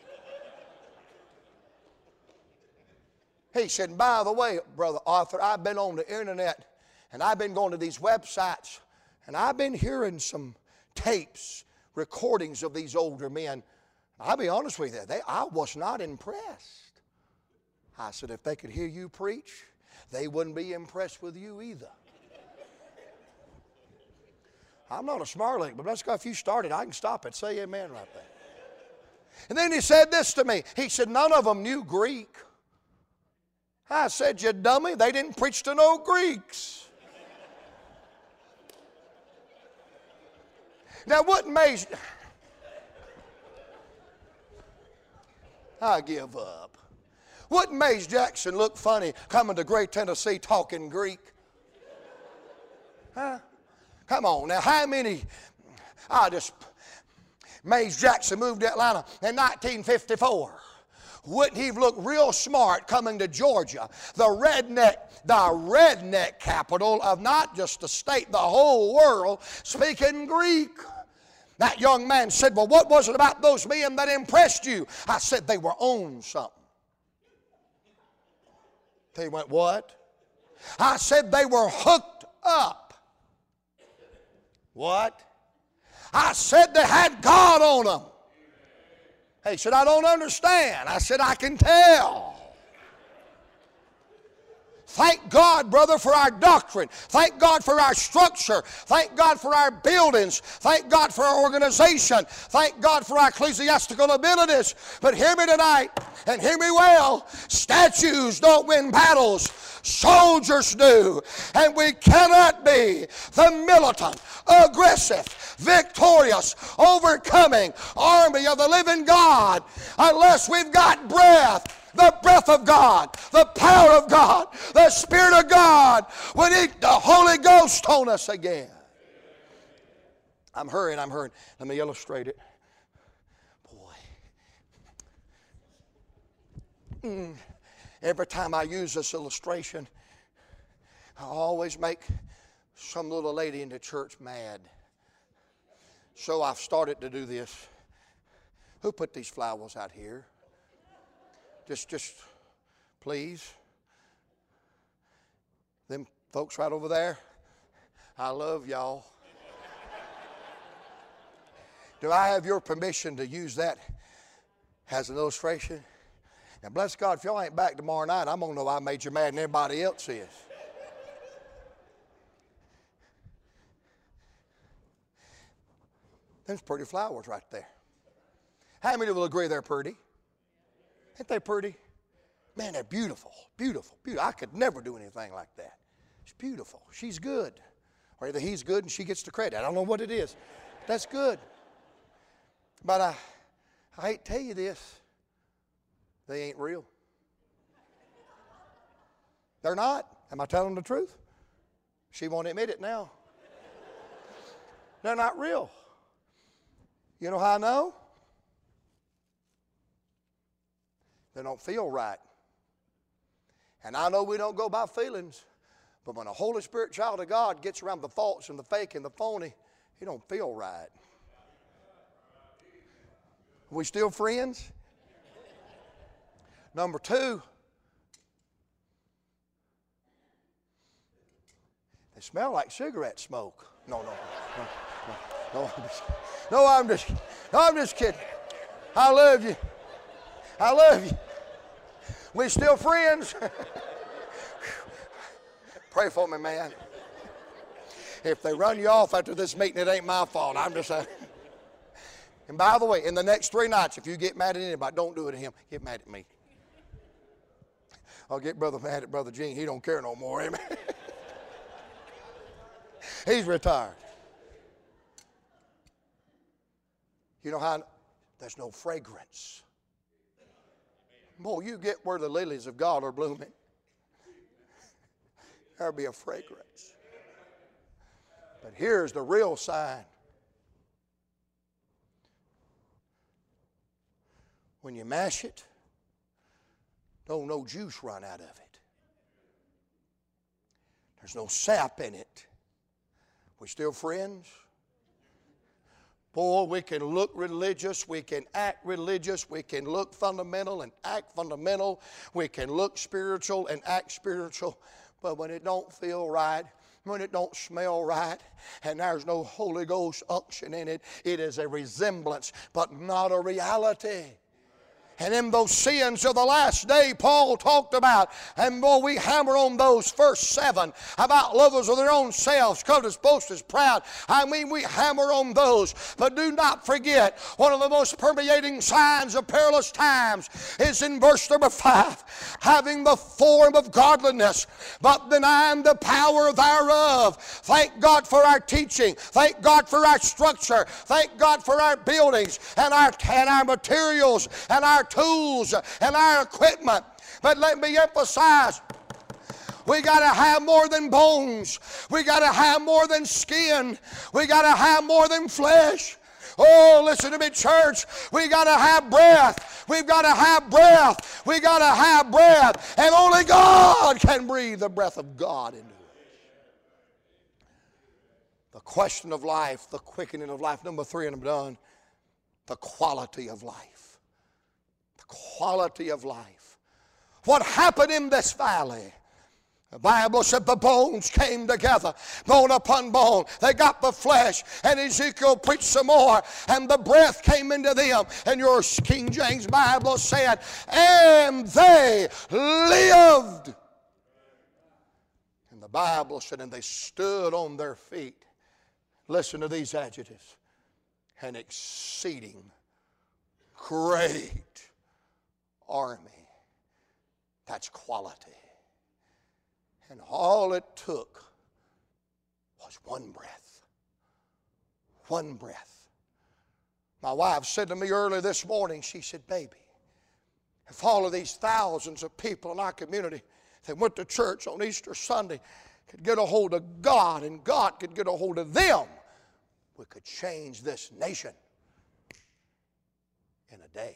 He said, "By the way, Brother Arthur, I've been on the internet and I've been going to these websites and I've been hearing some tapes, recordings of these older men. I'll be honest with you, they, I was not impressed." I said, "If they could hear you preach, they wouldn't be impressed with you either." I'm not a smart aleck, but let's go. If you started, I can stop it. Say amen right there. And then he said this to me. He said, "None of them knew Greek." I said, "You dummy, they didn't preach to no Greeks." Now, what made... I give up. What made Jackson look funny coming to Great Tennessee talking Greek? Huh? Come on now, how many, I just, Mays Jackson moved to Atlanta in nineteen fifty-four. Wouldn't he look real smart coming to Georgia, the redneck, the redneck capital of not just the state, the whole world, speaking Greek? That young man said, "Well, what was it about those men that impressed you?" I said, "They were on something." He went, "What?" I said, "They were hooked up." What? I said, "They had God on them." He said, "I don't understand." I said, "I can tell." Thank God, brother, for our doctrine. Thank God for our structure. Thank God for our buildings. Thank God for our organization. Thank God for our ecclesiastical abilities. But hear me tonight, and hear me well. Statues don't win battles. Soldiers do. And we cannot be the militant, aggressive, victorious, overcoming army of the living God unless we've got breath. The breath of God, the power of God, the Spirit of God. We need the Holy Ghost on us again. I'm hurrying, I'm hurrying. Let me illustrate it. Boy. Mm. Every time I use this illustration, I always make some little lady in the church mad. So I've started to do this. Who put these flowers out here? Just, just, please. Them folks right over there, I love y'all. Do I have your permission to use that as an illustration? And bless God, if y'all ain't back tomorrow night, I'm going to know I made you mad and everybody else is. There's pretty flowers right there. How many will agree they're pretty? Ain't they pretty? Man, they're beautiful, beautiful, beautiful. I could never do anything like that. It's beautiful. She's good. Or either he's good and she gets the credit. I don't know what it is. That's good. But I, I hate to tell you this. They ain't real. They're not. Am I telling the truth? She won't admit it now. They're not real. You know how I know? They don't feel right. And I know we don't go by feelings, but when a Holy Spirit child of God gets around the false and the fake and the phony, he don't feel right. Are we still friends? Number two, they smell like cigarette smoke. No, no, no, no, no, I'm just, no, I'm just, no, I'm just kidding. I love you. I love you. We still friends? Pray for me, man. If they run you off after this meeting, it ain't my fault. I'm just saying. And by the way, in the next three nights, if you get mad at anybody, don't do it to him. Get mad at me. I'll get brother mad at Brother Gene. He don't care no more. Amen. He's retired. You know how? There's no fragrance. Boy, you get where the lilies of God are blooming. There'll be a fragrance. But here's the real sign. When you mash it, don't no juice run out of it. There's no sap in it. We still friends? Boy, we can look religious, we can act religious, we can look fundamental and act fundamental, we can look spiritual and act spiritual, but when it don't feel right, when it don't smell right, and there's no Holy Ghost unction in it, it is a resemblance, but not a reality. And in those sins of the last day, Paul talked about, and boy, we hammer on those first seven about lovers of their own selves, covetous, boasters, proud. I mean, we hammer on those. But do not forget, one of the most permeating signs of perilous times is in verse number five, having the form of godliness, but denying the power thereof. Thank God for our teaching. Thank God for our structure. Thank God for our buildings and our, and our materials and our tools and our equipment. But let me emphasize, we got to have more than bones. We got to have more than skin. We got to have more than flesh. Oh, listen to me, church. We got to have breath. We've got to have breath. We got to have breath. And only God can breathe the breath of God into us. The question of life, the quickening of life. Number three, and I'm done. The quality of life. Quality of life. What happened in this valley? The Bible said the bones came together, bone upon bone. They got the flesh, and Ezekiel preached some more, and the breath came into them. And your King James Bible said, and they lived. And the Bible said, and they stood on their feet. Listen to these adjectives. An exceeding great army. That's quality. And all it took was one breath. One breath. My wife said to me earlier this morning, she said, baby, if all of these thousands of people in our community that went to church on Easter Sunday could get a hold of God and God could get a hold of them, we could change this nation in a day.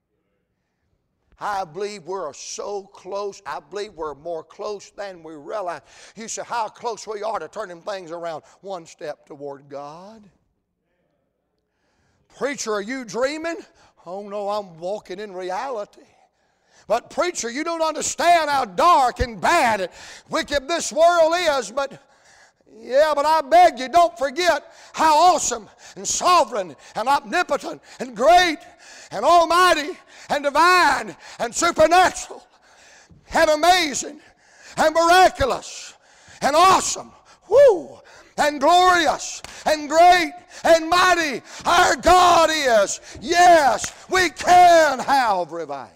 I believe we're so close. I believe we're more close than we realize. You say how close we are to turning things around. One step toward God. Preacher, are you dreaming? Oh no, I'm walking in reality. But preacher, you don't understand how dark and bad and wicked this world is. But yeah, but I beg you, don't forget how awesome and sovereign and omnipotent and great and almighty and divine and supernatural and amazing and miraculous and awesome, whoo, and glorious and great and mighty our God is. Yes, we can have revival.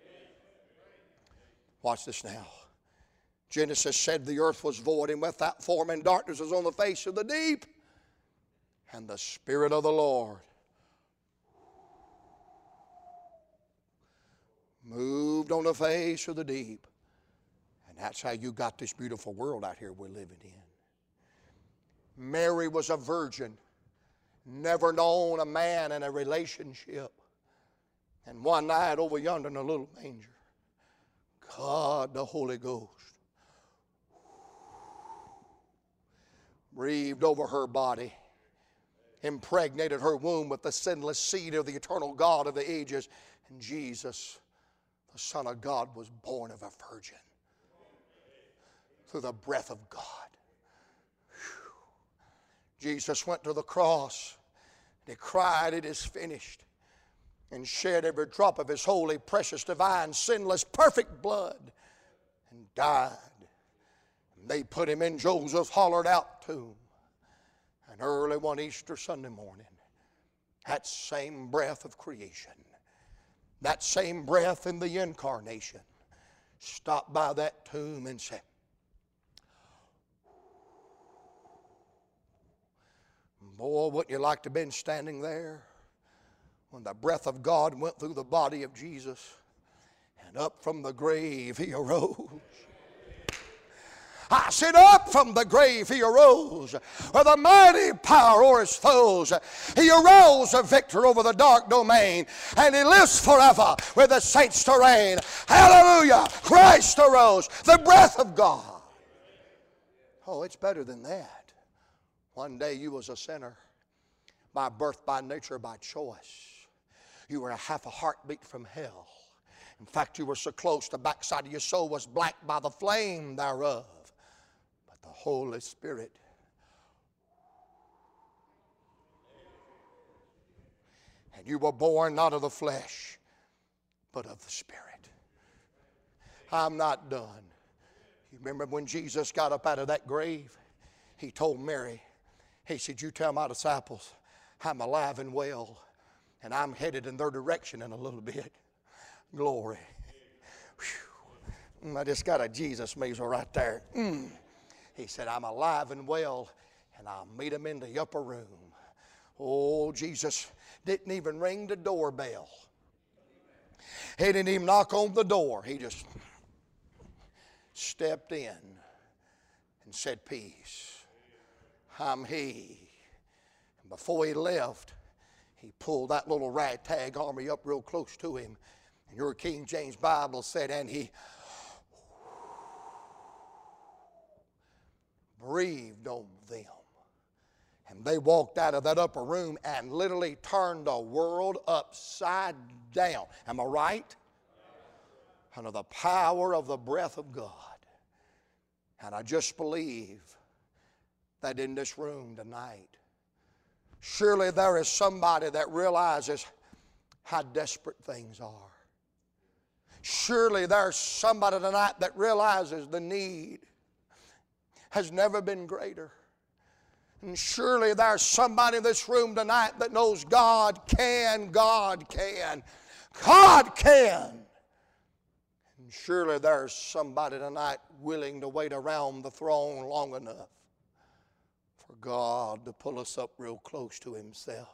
Watch this now. Genesis said the earth was void and without form, and darkness was on the face of the deep. And the Spirit of the Lord moved on the face of the deep. And that's how you got this beautiful world out here we're living in. Mary was a virgin, never known a man in a relationship. And one night over yonder in a little manger, God the Holy Ghost breathed over her body, impregnated her womb with the sinless seed of the eternal God of the ages. And Jesus, the Son of God, was born of a virgin through the breath of God. Whew. Jesus went to the cross and he cried, "It is finished," and shed every drop of his holy, precious, divine, sinless, perfect blood and died. And they put him in Joseph's hollowed out tomb. And early one Easter Sunday morning, that same breath of creation, that same breath in the incarnation, stopped by that tomb and said, "Boy, wouldn't you like to have been standing there when the breath of God went through the body of Jesus, and up from the grave he arose?" I said, up from the grave he arose with a mighty power o'er his foes. He arose a victor over the dark domain, and he lives forever with the saints to reign. Hallelujah! Christ arose, the breath of God. Oh, it's better than that. One day you was a sinner, by birth, by nature, by choice. You were a half a heartbeat from hell. In fact, you were so close the backside of your soul was black by the flame thereof. But the Holy Spirit, and you were born not of the flesh, but of the Spirit. I'm not done. You remember when Jesus got up out of that grave? He told Mary, he said, "You tell my disciples I'm alive and well, and I'm headed in their direction in a little bit." Glory. Whew. I just got a Jesus measle right there. Mm. He said, "I'm alive and well, and I'll meet them in the upper room." Oh, Jesus didn't even ring the doorbell. He didn't even knock on the door. He just stepped in and said, "Peace, I'm He." And before he left, he pulled that little ragtag army up real close to him. And your King James Bible said, and he breathed on them. And they walked out of that upper room and literally turned the world upside down. Am I right? Under the power of the breath of God. And I just believe that in this room tonight, surely there is somebody that realizes how desperate things are. Surely there's somebody tonight that realizes the need has never been greater. And surely there's somebody in this room tonight that knows God can, God can, God can. And surely there's somebody tonight willing to wait around the throne long enough for God to pull us up real close to Himself.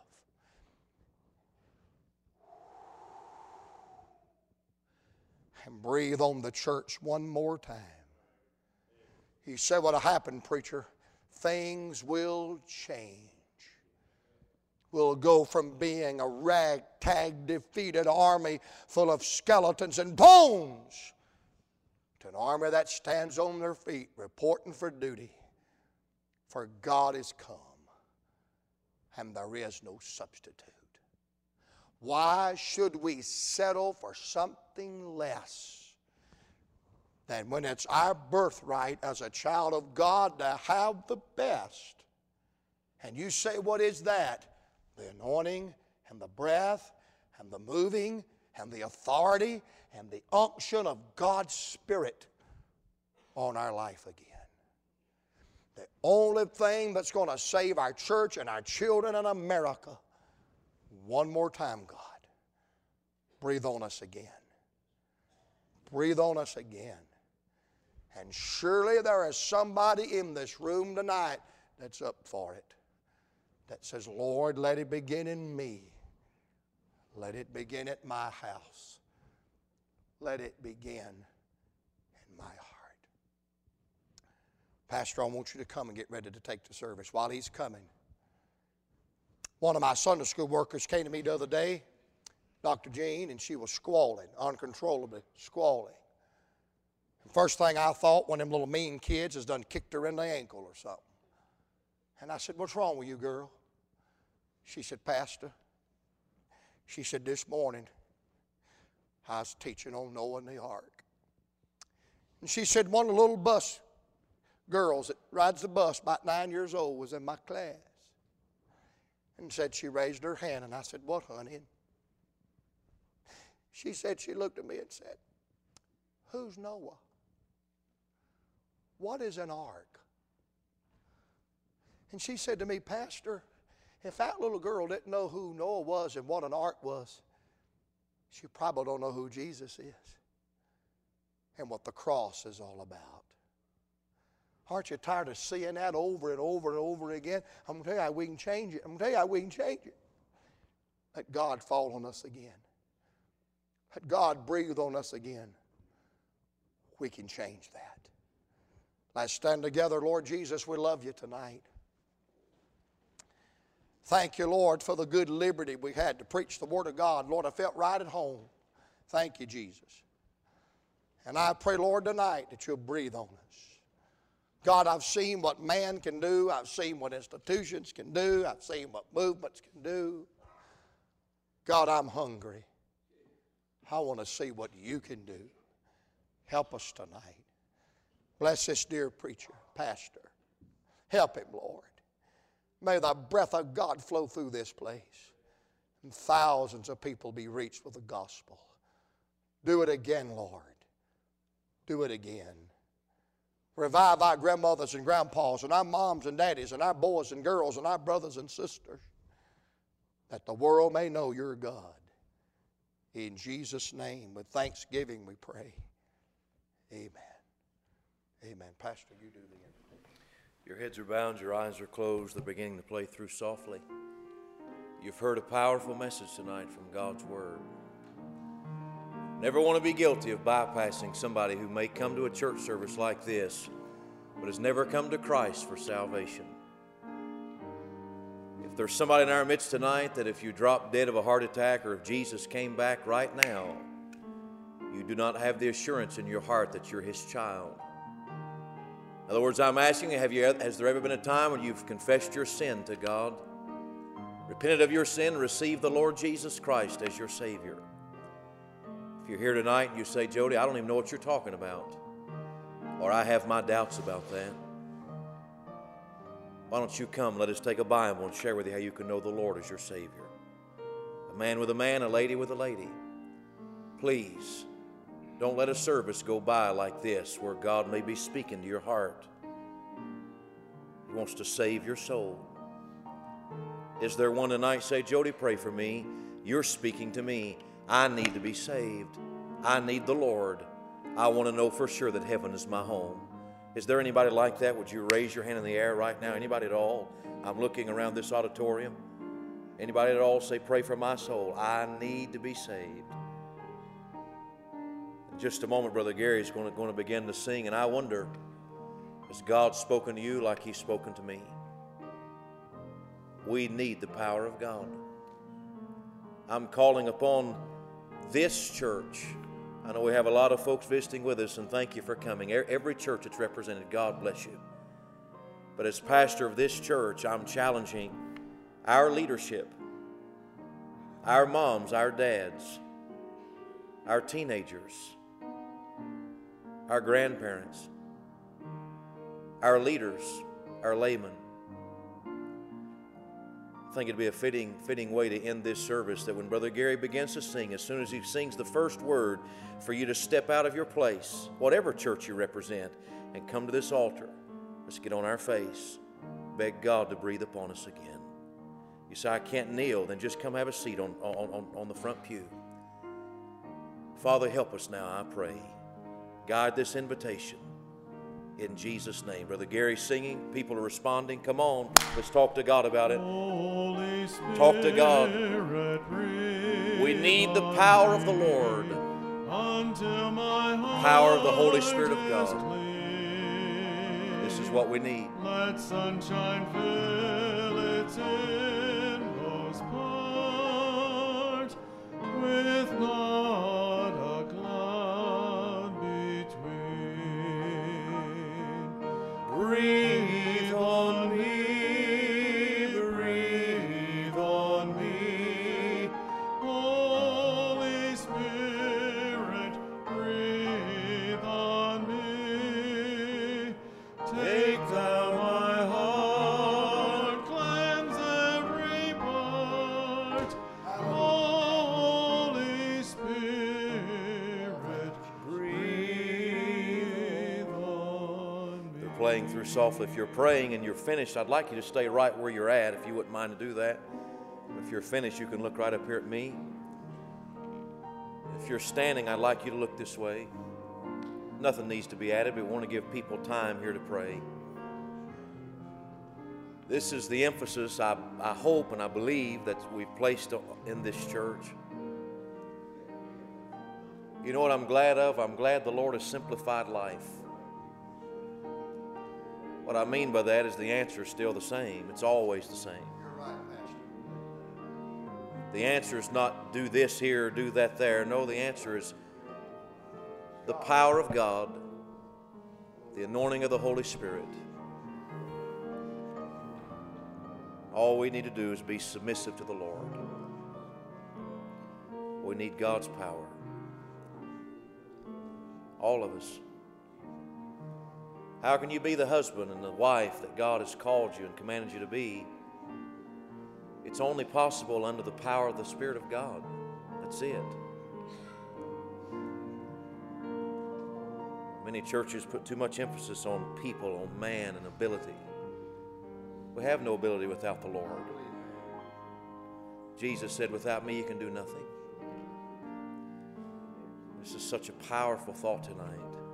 And breathe on the church one more time. He said, "What'll happen, preacher? Things will change. We'll go from being a ragtag, defeated army full of skeletons and bones to an army that stands on their feet, reporting for duty. For God is come, and there is no substitute." Why should we settle for something less than when it's our birthright as a child of God to have the best? And you say, what is that? The anointing and the breath and the moving and the authority and the unction of God's Spirit on our life again. The only thing that's going to save our church and our children in America. One more time, God. Breathe on us again. Breathe on us again. And surely there is somebody in this room tonight that's up for it. That says, "Lord, let it begin in me. Let it begin at my house. Let it begin in my heart." Pastor, I want you to come and get ready to take the service. While he's coming, One of my Sunday school workers came to me the other day, Doctor Jean, and she was squalling, uncontrollably squalling. First thing I thought, one of them little mean kids has done kicked her in the ankle or something. And I said, what's wrong with you, girl? She said, Pastor, she said, this morning I was teaching on Noah and the ark. And she said, one of the little bus girls that rides the bus, about nine years old, was in my class. And said she raised her hand, and I said, what, honey? She said, she looked at me and said, who's Noah? What is an ark? And she said to me, Pastor, if that little girl didn't know who Noah was and what an ark was, she probably don't know who Jesus is and what the cross is all about. Aren't you tired of seeing that over and over and over again? I'm going to tell you how we can change it. I'm going to tell you how we can change it. Let God fall on us again. Let God breathe on us again. We can change that. Let's stand together. Lord Jesus, we love you tonight. Thank you, Lord, for the good liberty we had to preach the Word of God. Lord, I felt right at home. Thank you, Jesus. And I pray, Lord, tonight that you'll breathe on us. God, I've seen what man can do. I've seen what institutions can do. I've seen what movements can do. God, I'm hungry. I want to see what you can do. Help us tonight. Bless this dear preacher, pastor. Help him, Lord. May the breath of God flow through this place and thousands of people be reached with the gospel. Do it again, Lord. Do it again. Revive our grandmothers and grandpas and our moms and daddies and our boys and girls and our brothers and sisters, that the world may know you're God. In Jesus' name, with thanksgiving we pray. Amen. Amen. Pastor, you do the invitation. Your heads are bowed, your eyes are closed. They're beginning to play through softly. You've heard a powerful message tonight from God's Word. Never want to be guilty of bypassing somebody who may come to a church service like this, but has never come to Christ for salvation. If there's somebody in our midst tonight that if you drop dead of a heart attack or if Jesus came back right now, you do not have the assurance in your heart that you're His child. In other words, I'm asking you, have you, has there ever been a time when you've confessed your sin to God, repented of your sin, and received the Lord Jesus Christ as your Savior? If you're here tonight and you say, Jody, I don't even know what you're talking about, or I have my doubts about that, why don't you come, let us take a Bible and share with you how you can know the Lord as your Savior. A man with a man, a lady with a lady. Please, don't let a service go by like this where God may be speaking to your heart. He wants to save your soul. Is there one tonight, say, Jody, pray for me. You're speaking to me. I need to be saved. I need the Lord. I want to know for sure that heaven is my home. Is there anybody like that? Would you raise your hand in the air right now? Anybody at all? I'm looking around this auditorium. Anybody at all say, pray for my soul. I need to be saved. In just a moment, Brother Gary is going to, going to begin to sing, and I wonder, has God spoken to you like He's spoken to me? We need the power of God. I'm calling upon this church. I know we have a lot of folks visiting with us, and thank you for coming. Every church that's represented, God bless you. But as pastor of this church, I'm challenging our leadership, our moms, our dads, our teenagers, our grandparents, our leaders, our laymen. I think it'd be a fitting, fitting way to end this service that when Brother Gary begins to sing, as soon as he sings the first word, for you to step out of your place, whatever church you represent, and come to this altar. Let's get on our face, beg God to breathe upon us again. You say, I can't kneel, then just come have a seat on, on, on, on the front pew. Father, help us now, I pray. Guide this invitation. In Jesus' name. Brother Gary's singing. People are responding. Come on. Let's talk to God about it. Holy Spirit, talk to God. We need the power of the Lord. Until my heart power of the Holy Spirit of God. Clean. This is what we need. Let sunshine fill its inmost must part with not a cloud between. Breathe on me, breathe on me, Holy Spirit, breathe on me. Take thou my heart, cleanse every part, Holy Spirit, breathe on me. They're playing through softly. If you're praying and you're finished, I'd like you to stay right where you're at, if you wouldn't mind to do that. If you're finished, you can look right up here at me. If you're standing, I'd like you to look this way. Nothing needs to be added, but we want to give people time here to pray. This is the emphasis I, I hope and I believe that we've placed in this church. You know what I'm glad of? I'm glad the Lord has simplified life. What I mean by that is the answer is still the same. It's always the same. You're right, Pastor. The answer is not do this here or do that there. No, the answer is the power of God, the anointing of the Holy Spirit. All we need to do is be submissive to the Lord. We need God's power. All of us. How can you be the husband and the wife that God has called you and commanded you to be? It's only possible under the power of the Spirit of God. That's it. Many churches put too much emphasis on people, on man and ability. We have no ability without the Lord. Jesus said, without me you can do nothing. This is such a powerful thought tonight.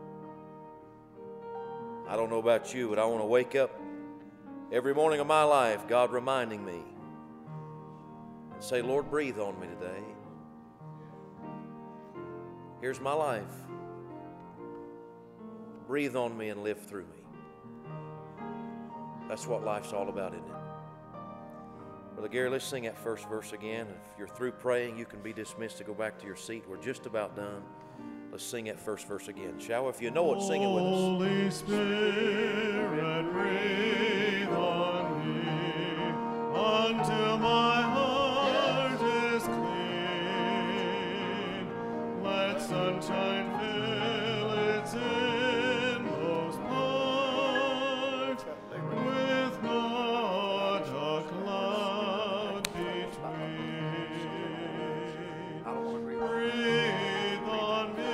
I don't know about you, but I want to wake up every morning of my life, God reminding me, and say, Lord, breathe on me today. Here's my life. Breathe on me and live through me. That's what life's all about, isn't it? Brother Gary, let's sing that first verse again. If you're through praying, you can be dismissed to go back to your seat. We're just about done. Let's sing that first verse again, shall we? If you know it, sing it with us. Holy Spirit, breathe on me until my heart is clean. Let sunshine fill its inmost part with not a cloud between. Breathe on me.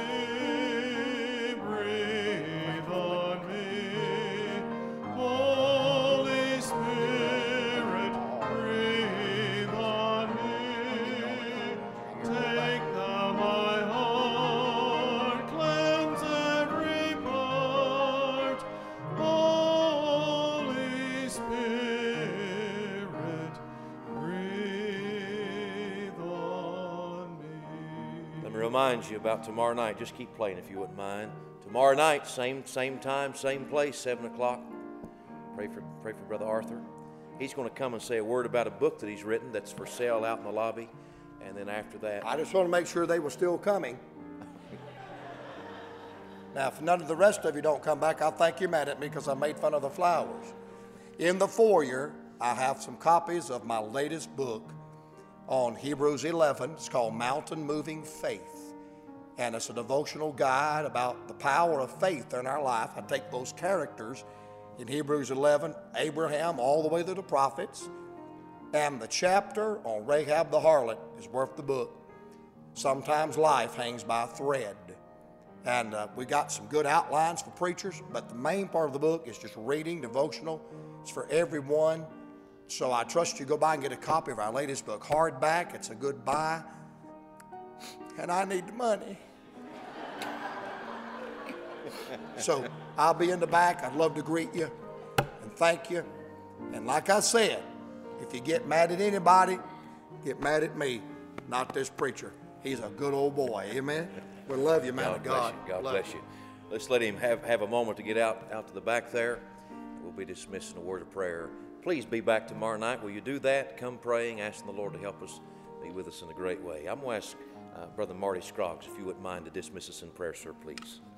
Remind you about tomorrow night. Just keep playing if you wouldn't mind. Tomorrow night, same same time, same place, seven o'clock. Pray for pray for Brother Arthur. He's going to come and say a word about a book that he's written that's for sale out in the lobby. And then after that, I just want to make sure they were still coming. Now, if none of the rest of you don't come back, I'll think you're mad at me because I made fun of the flowers. In the foyer, I have some copies of my latest book on Hebrews eleven. It's called Mountain Moving Faith. And it's a devotional guide about the power of faith in our life. I take those characters in Hebrews eleven, Abraham, all the way to the prophets. And the chapter on Rahab the harlot is worth the book. Sometimes life hangs by a thread. And uh, we got some good outlines for preachers, but the main part of the book is just reading, devotional. It's for everyone. So I trust you go by and get a copy of our latest book, hardback. It's a good buy. And I need the money. So I'll be in the back. I'd love to greet you and thank you. And like I said, if you get mad at anybody, get mad at me, not this preacher. He's a good old boy. Amen. We love you, man God of God. Bless you. God love bless you. Let's let him have, have a moment to get out, out to the back there. We'll be dismissing a word of prayer please be back tomorrow night. Will you do that? Come praying, asking the Lord to help us, be with us in a great way. I'm going to ask uh, Brother Marty Scroggs, if you wouldn't mind, to dismiss us in prayer, sir, please.